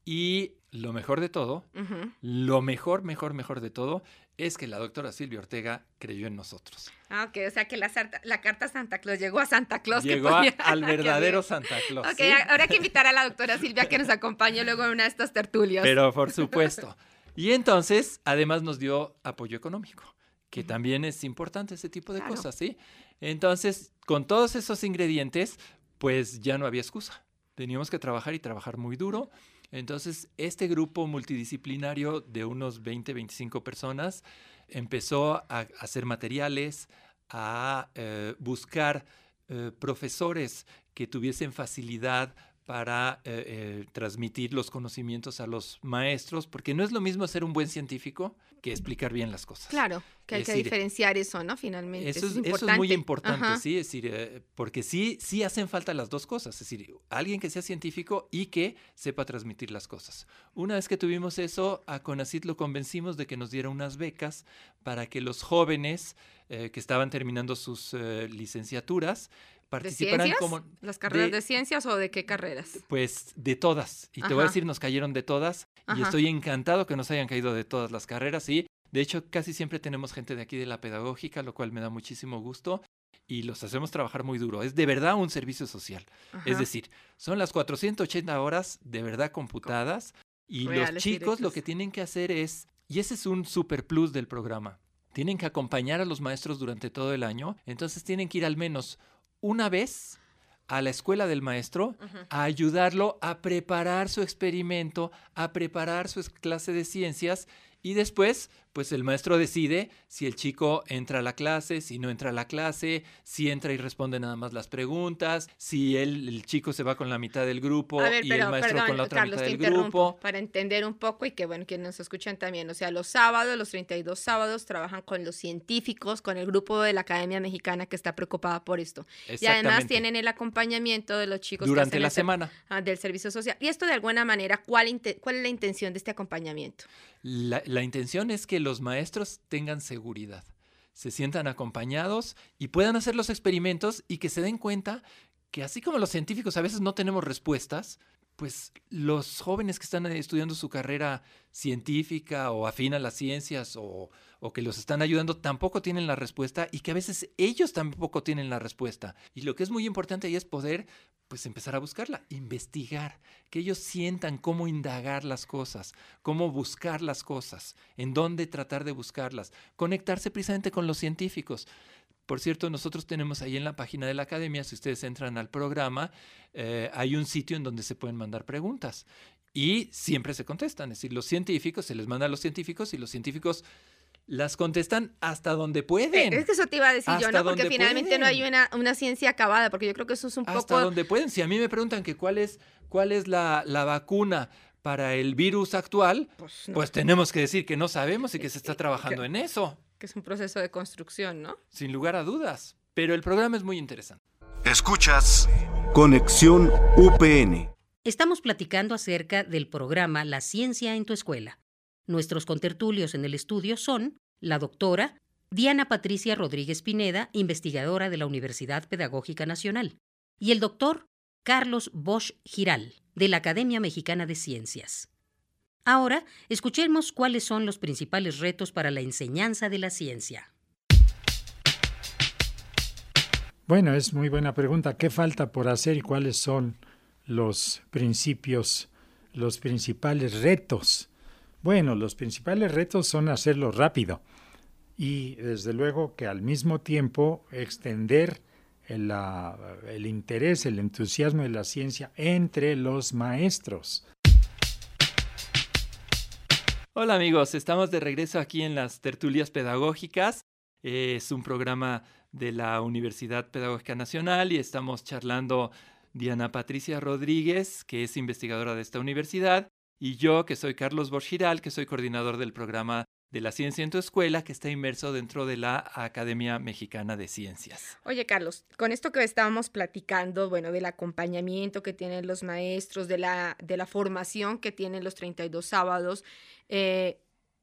Y lo mejor de todo, uh-huh. lo mejor, mejor, mejor de todo, es que la doctora Silvia Ortega creyó en nosotros. Ah, ok, o sea que la, la carta Santa Claus llegó a Santa Claus. Llegó que ponía... al verdadero Santa Claus. Ok, ¿sí? Habrá que invitar a la doctora Silvia que nos acompañe luego en una de estas tertulias. Pero por supuesto. Y entonces, además nos dio apoyo económico, que uh-huh. también es importante ese tipo de claro. cosas, ¿sí? Entonces, con todos esos ingredientes, pues ya no había excusa. Teníamos que trabajar y trabajar muy duro. Entonces, este grupo multidisciplinario de unos veinte, veinticinco personas empezó a hacer materiales, a eh, buscar eh, profesores que tuviesen facilidad para eh, eh, transmitir los conocimientos a los maestros, porque no es lo mismo ser un buen científico que explicar bien las cosas. Claro, que hay es que decir, diferenciar eso, ¿no? Finalmente, eso es, eso es importante. Eso es muy importante, Ajá. sí, es decir, eh, porque sí, sí hacen falta las dos cosas, es decir, alguien que sea científico y que sepa transmitir las cosas. Una vez que tuvimos eso, a CONACYT lo convencimos de que nos diera unas becas para que los jóvenes eh, que estaban terminando sus eh, licenciaturas participaran. ¿De ciencias? Como ¿Las carreras de, de ciencias o de qué carreras? Pues de todas. Y Ajá. te voy a decir, nos cayeron de todas. Ajá. Y estoy encantado que nos hayan caído de todas las carreras. Y de hecho, casi siempre tenemos gente de aquí de la pedagógica, lo cual me da muchísimo gusto. y los hacemos trabajar muy duro. Es de verdad un servicio social. Ajá. Es decir, son las cuatrocientas ochenta horas de verdad computadas y Reales los chicos directos. Lo que tienen que hacer es, y ese es un super plus del programa, tienen que acompañar a los maestros durante todo el año, entonces tienen que ir al menos una vez a la escuela del maestro uh-huh. a ayudarlo a preparar su experimento, a preparar su clase de ciencias y después, pues el maestro decide si el chico entra a la clase, si no entra a la clase, si entra y responde nada más las preguntas, si él, el chico se va con la mitad del grupo ver, y pero, el maestro perdón, con la otra Carlos, mitad te del grupo. Para entender un poco y que, bueno, que nos escuchan también. O sea, los sábados, los treinta y dos sábados, trabajan con los científicos, con el grupo de la Academia Mexicana que está preocupada por esto. Y además tienen el acompañamiento de los chicos durante que hacen la el, semana ah, del servicio social. Y esto, de alguna manera, ¿cuál, ¿cuál es la intención de este acompañamiento? La, la intención es que los maestros tengan seguridad, se sientan acompañados y puedan hacer los experimentos y que se den cuenta que así como los científicos a veces no tenemos respuestas, pues los jóvenes que están estudiando su carrera científica o afín a las ciencias o, o que los están ayudando tampoco tienen la respuesta y que a veces ellos tampoco tienen la respuesta. Y lo que es muy importante ahí es poder pues empezar a buscarla, investigar, que ellos sientan cómo indagar las cosas, cómo buscar las cosas, en dónde tratar de buscarlas, conectarse precisamente con los científicos. Por cierto, nosotros tenemos ahí en la página de la academia, si ustedes entran al programa, eh, hay un sitio en donde se pueden mandar preguntas y siempre se contestan. Es decir, los científicos, se les manda a los científicos y los científicos las contestan hasta donde pueden. Es que eso te iba a decir yo, ¿no? Porque finalmente pueden. No hay una, una ciencia acabada, porque yo creo que eso es un hasta poco... Hasta donde pueden. Si a mí me preguntan que cuál es, cuál es la, la vacuna para el virus actual, pues, no. pues tenemos que decir que no sabemos y que se está trabajando que, en eso. Que es un proceso de construcción, ¿no? Sin lugar a dudas. Pero el programa es muy interesante. Escuchas Conexión U P N. Estamos platicando acerca del programa La Ciencia en tu Escuela. Nuestros contertulios en el estudio son la doctora Diana Patricia Rodríguez Pineda, investigadora de la Universidad Pedagógica Nacional, y el doctor Carlos Bosch Giral, de la Academia Mexicana de Ciencias. Ahora, escuchemos cuáles son los principales retos para la enseñanza de la ciencia. Bueno, es muy buena pregunta. ¿Qué falta por hacer y cuáles son los principios, los principales retos? Bueno, los principales retos son hacerlo rápido y, desde luego, que al mismo tiempo extender el, la, el interés, el entusiasmo de la ciencia entre los maestros. Hola amigos, estamos de regreso aquí en las Tertulias Pedagógicas. Es un programa de la Universidad Pedagógica Nacional y estamos charlando Diana Patricia Rodríguez, que es investigadora de esta universidad, y yo, que soy Carlos Bosch Giral, que soy coordinador del programa de la Ciencia en tu Escuela, que está inmerso dentro de la Academia Mexicana de Ciencias. Oye, Carlos, con esto que estábamos platicando, bueno, del acompañamiento que tienen los maestros, de la, de la formación que tienen los treinta y dos sábados, eh,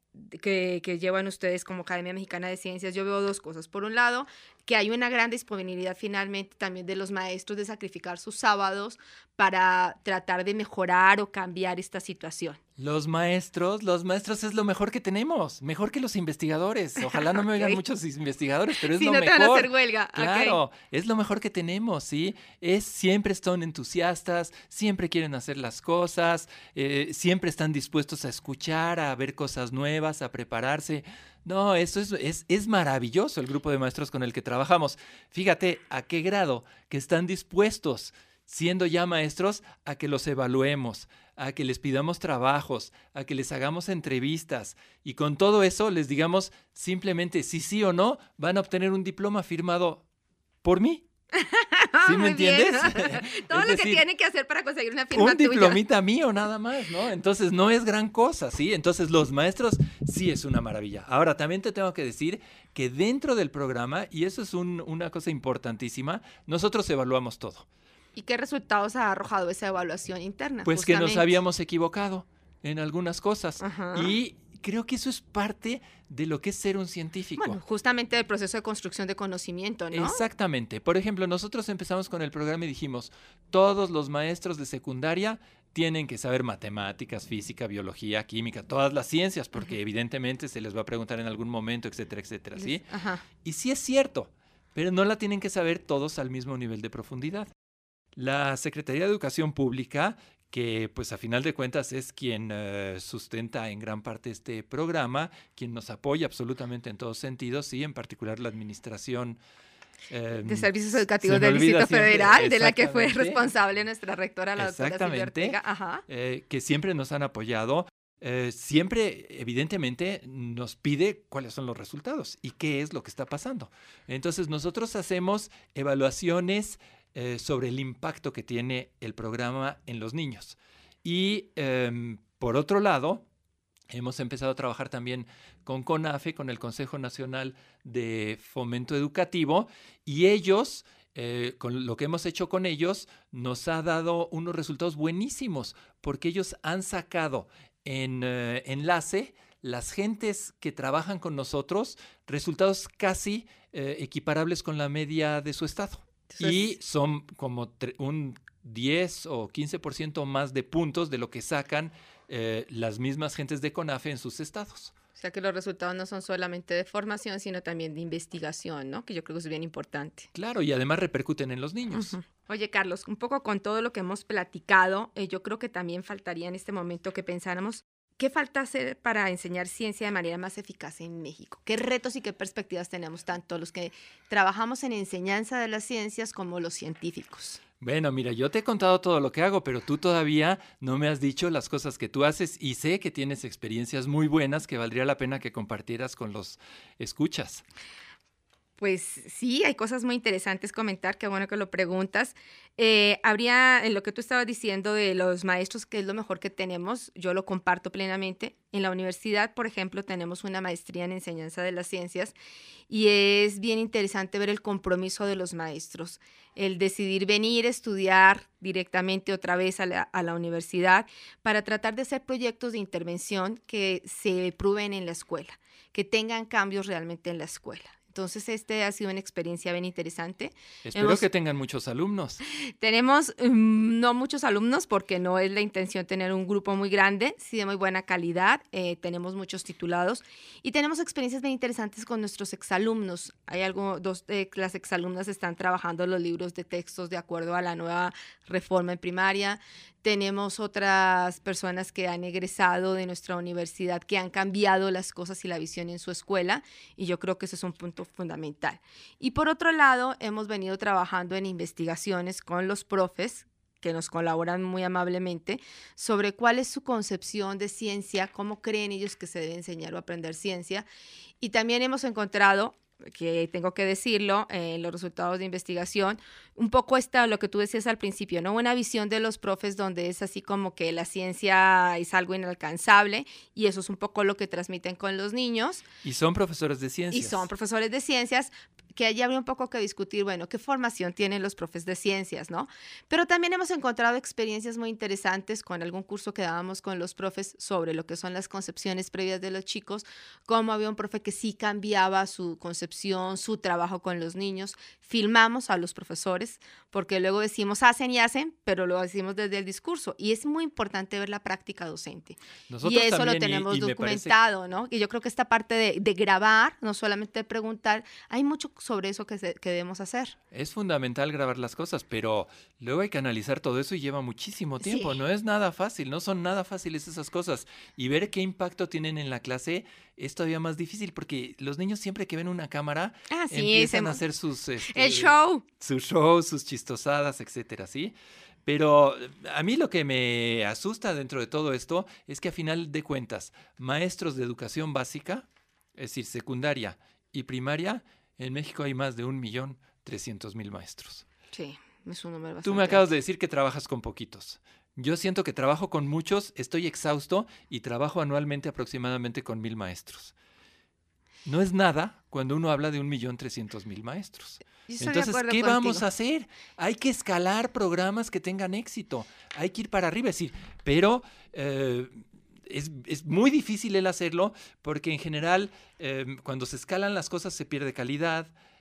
Que, que llevan ustedes como Academia Mexicana de Ciencias, yo veo dos cosas. Por un lado, que hay una gran disponibilidad finalmente también de los maestros de sacrificar sus sábados para tratar de mejorar o cambiar esta situación. Los maestros, los maestros es lo mejor que tenemos, mejor que los investigadores. Ojalá no me oigan okay. muchos investigadores, pero es sí, lo no mejor. Te van a hacer huelga. Claro, okay. es lo mejor que tenemos, ¿sí? Es, siempre están entusiastas, siempre quieren hacer las cosas, eh, siempre están dispuestos a escuchar, a ver cosas nuevas, a prepararse. No, eso es, es, es maravilloso el grupo de maestros con el que trabajamos. Fíjate a qué grado que están dispuestos, siendo ya maestros, a que los evaluemos, a que les pidamos trabajos, a que les hagamos entrevistas y con todo eso les digamos simplemente si sí o no van a obtener un diploma firmado por mí. ¿Sí me entiendes? Todo es lo decir, que tienen que hacer para conseguir una firma un tuya. diplomita mío nada más, ¿no? Entonces no es gran cosa, ¿sí? Entonces los maestros sí es una maravilla. Ahora también te tengo que decir que dentro del programa, y eso es un, una cosa importantísima, nosotros evaluamos todo. ¿Y qué resultados ha arrojado esa evaluación interna? Pues justamente? Que nos habíamos equivocado en algunas cosas. Ajá. Y creo que eso es parte de lo que es ser un científico. Bueno, justamente el proceso de construcción de conocimiento, ¿no? Exactamente. Por ejemplo, nosotros empezamos con el programa y dijimos, todos los maestros de secundaria tienen que saber matemáticas, física, biología, química, todas las ciencias, porque uh-huh. evidentemente se les va a preguntar en algún momento, etcétera, etcétera, ¿sí? Ajá. Y sí es cierto, pero no la tienen que saber todos al mismo nivel de profundidad. La Secretaría de Educación Pública, que pues a final de cuentas es quien uh, sustenta en gran parte este programa, quien nos apoya absolutamente en todos sentidos, y en particular la administración Eh, de Servicios Educativos del Distrito Federal, de la que fue responsable nuestra rectora, la doctora Silvia Ortega. Ajá. Eh, que siempre nos han apoyado, eh, siempre evidentemente nos pide cuáles son los resultados y qué es lo que está pasando. Entonces nosotros hacemos evaluaciones eh, sobre el impacto que tiene el programa en los niños. Y eh, por otro lado, hemos empezado a trabajar también con CONAFE, con el Consejo Nacional de Fomento Educativo, y ellos, eh, con lo que hemos hecho con ellos, nos ha dado unos resultados buenísimos, porque ellos han sacado en eh, enlace las gentes que trabajan con nosotros, resultados casi eh, equiparables con la media de su estado. Entonces, y son como un diez o quince por ciento más de puntos de lo que sacan eh, las mismas gentes de CONAFE en sus estados. O sea que los resultados no son solamente de formación, sino también de investigación, ¿no? Que yo creo que es bien importante. Claro, y además repercuten en los niños. Uh-huh. Oye, Carlos, un poco con todo lo que hemos platicado, eh, yo creo que también faltaría en este momento que pensáramos qué falta hacer para enseñar ciencia de manera más eficaz en México. ¿Qué retos y qué perspectivas tenemos tanto los que trabajamos en enseñanza de las ciencias como los científicos? Bueno, mira, yo te he contado todo lo que hago, pero tú todavía no me has dicho las cosas que tú haces y sé que tienes experiencias muy buenas que valdría la pena que compartieras con los escuchas. Pues sí, hay cosas muy interesantes comentar, qué bueno que lo preguntas. Eh, habría, en lo que tú estabas diciendo de los maestros, que es lo mejor que tenemos, yo lo comparto plenamente. En la universidad, por ejemplo, tenemos una maestría en enseñanza de las ciencias y es bien interesante ver el compromiso de los maestros, el decidir venir a estudiar directamente otra vez a la, a la universidad para tratar de hacer proyectos de intervención que se prueben en la escuela, que tengan cambios realmente en la escuela. Entonces, este ha sido una experiencia bien interesante. Espero Hemos, que tengan muchos alumnos. Tenemos um, no muchos alumnos porque no es la intención tener un grupo muy grande, sí de muy buena calidad. Eh, tenemos muchos titulados y tenemos experiencias bien interesantes con nuestros exalumnos. Hay algo, dos de las exalumnas están trabajando los libros de textos de acuerdo a la nueva reforma en primaria. Tenemos otras personas que han egresado de nuestra universidad que han cambiado las cosas y la visión en su escuela y yo creo que ese es un punto fundamental. Y por otro lado, hemos venido trabajando en investigaciones con los profes que nos colaboran muy amablemente sobre cuál es su concepción de ciencia, cómo creen ellos que se debe enseñar o aprender ciencia. Y también hemos encontrado, que tengo que decirlo, en eh, los resultados de investigación, un poco está lo que tú decías al principio, ¿no? Una visión de los profes donde es así como que la ciencia es algo inalcanzable y eso es un poco lo que transmiten con los niños. Y son profesores de ciencias. Y son profesores de ciencias, que allí habría un poco que discutir, bueno, qué formación tienen los profes de ciencias, ¿no? Pero también hemos encontrado experiencias muy interesantes con algún curso que dábamos con los profes sobre lo que son las concepciones previas de los chicos, como había un profe que sí cambiaba su concepción, su trabajo con los niños. Filmamos a los profesores, porque luego decimos hacen y hacen, pero lo decimos desde el discurso. Y es muy importante ver la práctica docente. Nosotros y eso también, lo tenemos y, y documentado, parece... ¿no? Y yo creo que esta parte de, de grabar, no solamente de preguntar, hay mucho sobre eso que, se, que debemos hacer. Es fundamental grabar las cosas, pero luego hay que analizar todo eso y lleva muchísimo tiempo. Sí. No es nada fácil, no son nada fáciles esas cosas. Y ver qué impacto tienen en la clase es todavía más difícil porque los niños siempre que ven una cámara ah, sí, empiezan se... a hacer sus... Este, el show. Sus shows, sus chistosadas, etcétera, ¿sí? Pero a mí lo que me asusta dentro de todo esto es que a final de cuentas, maestros de educación básica, es decir, secundaria y primaria, en México hay más de un millón trescientos mil maestros. Sí, es un número bastante. Tú me acabas de decir que trabajas con poquitos. Yo siento que trabajo con muchos, estoy exhausto y trabajo anualmente aproximadamente con mil maestros. No es nada cuando uno habla de un millón trescientos mil maestros. Entonces, ¿qué contigo. vamos a hacer? Hay que escalar programas que tengan éxito. Hay que ir para arriba. Es decir, pero eh, es, es muy difícil el hacerlo porque en general eh, cuando se escalan las cosas se pierde calidad.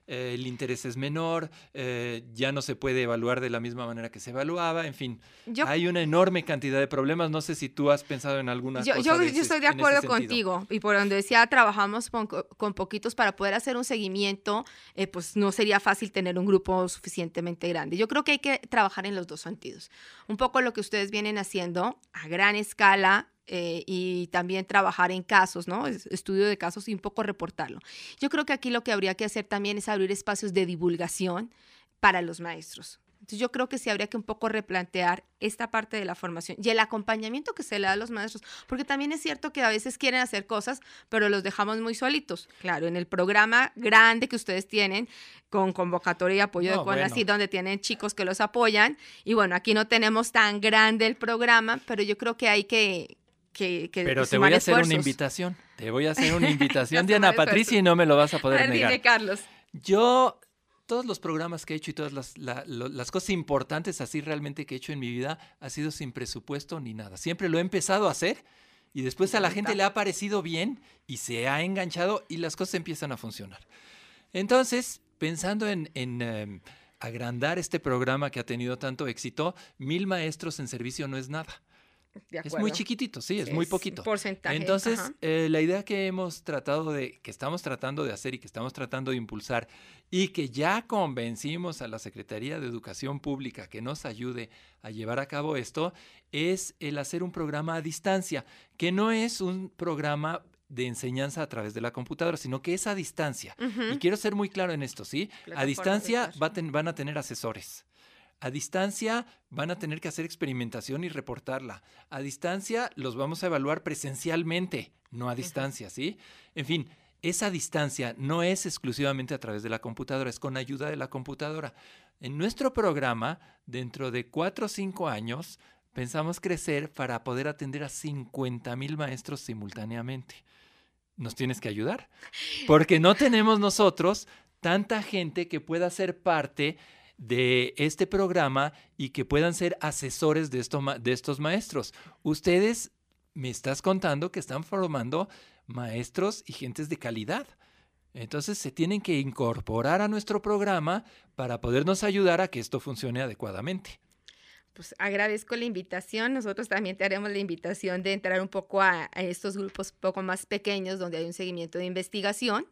eh, el interés es menor, eh, ya no se puede evaluar de la misma manera que se evaluaba, en fin, yo, hay una enorme cantidad de problemas. No sé si tú has pensado en alguna yo, cosa yo, de yo ese, estoy de acuerdo contigo, y por donde decía, trabajamos con, con poquitos para poder hacer un seguimiento, eh, pues no sería fácil tener un grupo suficientemente grande. Yo creo que hay que trabajar en los dos sentidos. Un poco lo que ustedes vienen haciendo a gran escala, Eh, y también trabajar en casos, ¿no? Estudio de casos y un poco reportarlo. Yo creo que aquí lo que habría que hacer también es abrir espacios de divulgación para los maestros. Entonces yo creo que sí habría que un poco replantear esta parte de la formación y el acompañamiento que se le da a los maestros, porque también es cierto que a veces quieren hacer cosas, pero los dejamos muy solitos. Claro, en el programa grande que ustedes tienen, con convocatoria y apoyo no, de CONACYT, bueno. donde tienen chicos que los apoyan, y bueno, aquí no tenemos tan grande el programa, pero yo creo que hay que... Que, que Pero te voy a hacer esfuerzos. una invitación, te voy a hacer una invitación, Diana Patricia, y no me lo vas a poder a ver, negar. Dime, Carlos. Yo, todos los programas que he hecho y todas las, la, lo, las cosas importantes así realmente que he hecho en mi vida, ha sido sin presupuesto ni nada. Siempre lo he empezado a hacer y después a la gente le ha parecido bien y se ha enganchado y las cosas empiezan a funcionar. Entonces, pensando en... en um, agrandar este programa que ha tenido tanto éxito, mil maestros en servicio no es nada. Es muy chiquitito, sí, es, es muy poquito. Porcentaje. Entonces, eh, la idea que hemos tratado de, que estamos tratando de hacer y que estamos tratando de impulsar y que ya convencimos a la Secretaría de Educación Pública que nos ayude a llevar a cabo esto, es el hacer un programa a distancia, que no es un programa de enseñanza a través de la computadora, sino que es a distancia. Uh-huh. Y quiero ser muy claro en esto, ¿sí? A distancia va ten, van a tener asesores. A distancia van a tener que hacer experimentación y reportarla. A distancia los vamos a evaluar presencialmente, no a distancia, ¿sí? En fin, esa distancia no es exclusivamente a través de la computadora, es con ayuda de la computadora. En nuestro programa, dentro de cuatro o cinco años, pensamos crecer para poder atender a cincuenta mil maestros simultáneamente. ¿Nos tienes que ayudar? Porque no tenemos nosotros tanta gente que pueda ser parte de este programa y que puedan ser asesores de, esto, de estos maestros. Ustedes me estás contando que están formando maestros y gentes de calidad. Entonces se tienen que incorporar a nuestro programa para podernos ayudar a que esto funcione adecuadamente. Pues agradezco la invitación. Nosotros también te haremos la invitación de entrar un poco a, a estos grupos un poco más pequeños donde hay un seguimiento de investigación,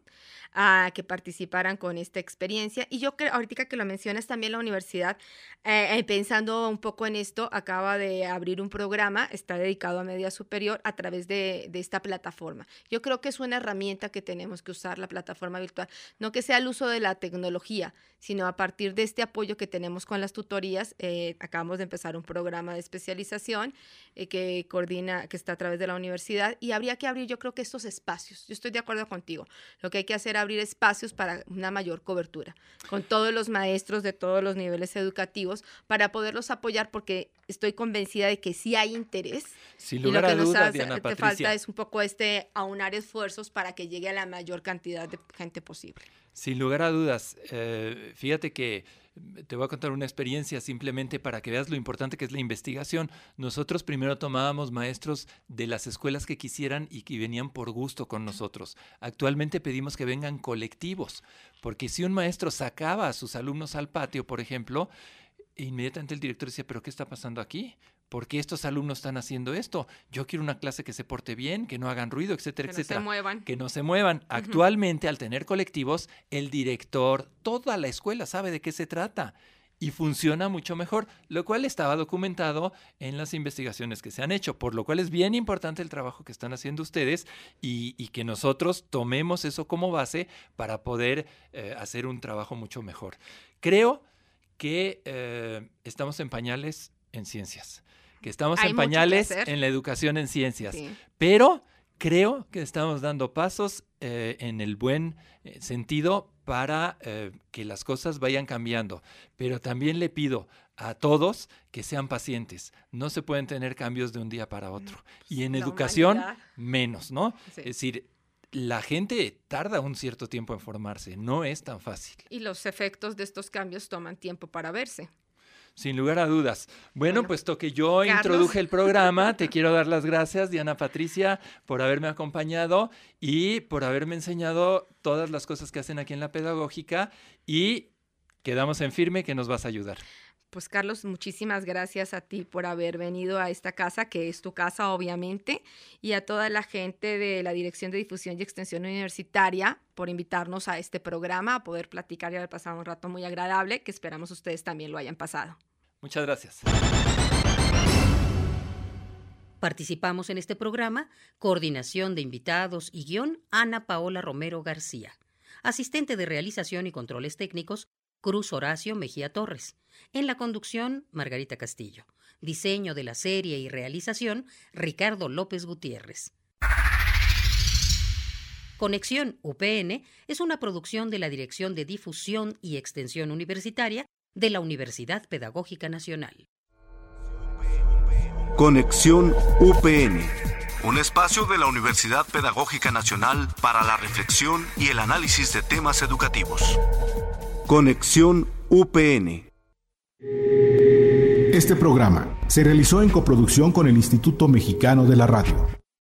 a que participaran con esta experiencia. Y yo creo, ahorita que lo mencionas, también la universidad, eh, eh, pensando un poco en esto, acaba de abrir un programa, está dedicado a media superior a través de, de esta plataforma. Yo creo que es una herramienta que tenemos que usar, la plataforma virtual, no que sea el uso de la tecnología, sino a partir de este apoyo que tenemos con las tutorías. Eh, acabamos de empezar un programa de especialización eh, que coordina, que está a través de la universidad, y habría que abrir, yo creo que estos espacios. Yo estoy de acuerdo contigo. Lo que hay que hacer es abrir espacios para una mayor cobertura con todos los maestros de todos los niveles educativos para poderlos apoyar, porque estoy convencida de que sí hay interés. Sin lugar a dudas, Diana Te Patricia. falta es un poco este aunar esfuerzos para que llegue a la mayor cantidad de gente posible. Sin lugar a dudas. Eh, fíjate que te voy a contar una experiencia simplemente para que veas lo importante que es la investigación. Nosotros primero tomábamos maestros de las escuelas que quisieran y que venían por gusto con nosotros. Actualmente pedimos que vengan colectivos, porque si un maestro sacaba a sus alumnos al patio, por ejemplo, inmediatamente el director decía, ¿pero qué está pasando aquí? ¿Por qué estos alumnos están haciendo esto? Yo quiero una clase que se porte bien, que no hagan ruido, etcétera, que etcétera. Que no se muevan. Que no se muevan. Uh-huh. Actualmente, al tener colectivos, el director, toda la escuela sabe de qué se trata y funciona mucho mejor, lo cual estaba documentado en las investigaciones que se han hecho, por lo cual es bien importante el trabajo que están haciendo ustedes y, y que nosotros tomemos eso como base para poder eh, hacer un trabajo mucho mejor. Creo que eh, estamos en pañales en ciencias, que estamos Hay en pañales en la educación en ciencias, sí. Pero creo que estamos dando pasos eh, en el buen eh, sentido para eh, que las cosas vayan cambiando, pero también le pido a todos que sean pacientes. No se pueden tener cambios de un día para otro. Y en la educación, humanidad. menos, ¿no? Sí. Es decir, la gente tarda un cierto tiempo en formarse, no es tan fácil. Y los efectos de estos cambios toman tiempo para verse. Sin lugar a dudas. Bueno, Bueno, puesto que yo Carlos. introduje el programa, te quiero dar las gracias, Diana Patricia, por haberme acompañado y por haberme enseñado todas las cosas que hacen aquí en la pedagógica, y quedamos en firme que nos vas a ayudar. Pues Carlos, muchísimas gracias a ti por haber venido a esta casa, que es tu casa obviamente, y a toda la gente de la Dirección de Difusión y Extensión Universitaria por invitarnos a este programa, a poder platicar y haber pasado un rato muy agradable, que esperamos ustedes también lo hayan pasado. Muchas gracias. Participamos en este programa, coordinación de invitados y guión, Ana Paola Romero García. Asistente de realización y controles técnicos, Cruz Horacio Mejía Torres. En la conducción, Margarita Castillo. Diseño de la serie y realización, Ricardo López Gutiérrez. Conexión U P N es una producción de la Dirección de Difusión y Extensión Universitaria de la Universidad Pedagógica Nacional. Conexión U P N, un espacio de la Universidad Pedagógica Nacional para la reflexión y el análisis de temas educativos. Conexión U P N. Este programa se realizó en coproducción con el Instituto Mexicano de la Radio.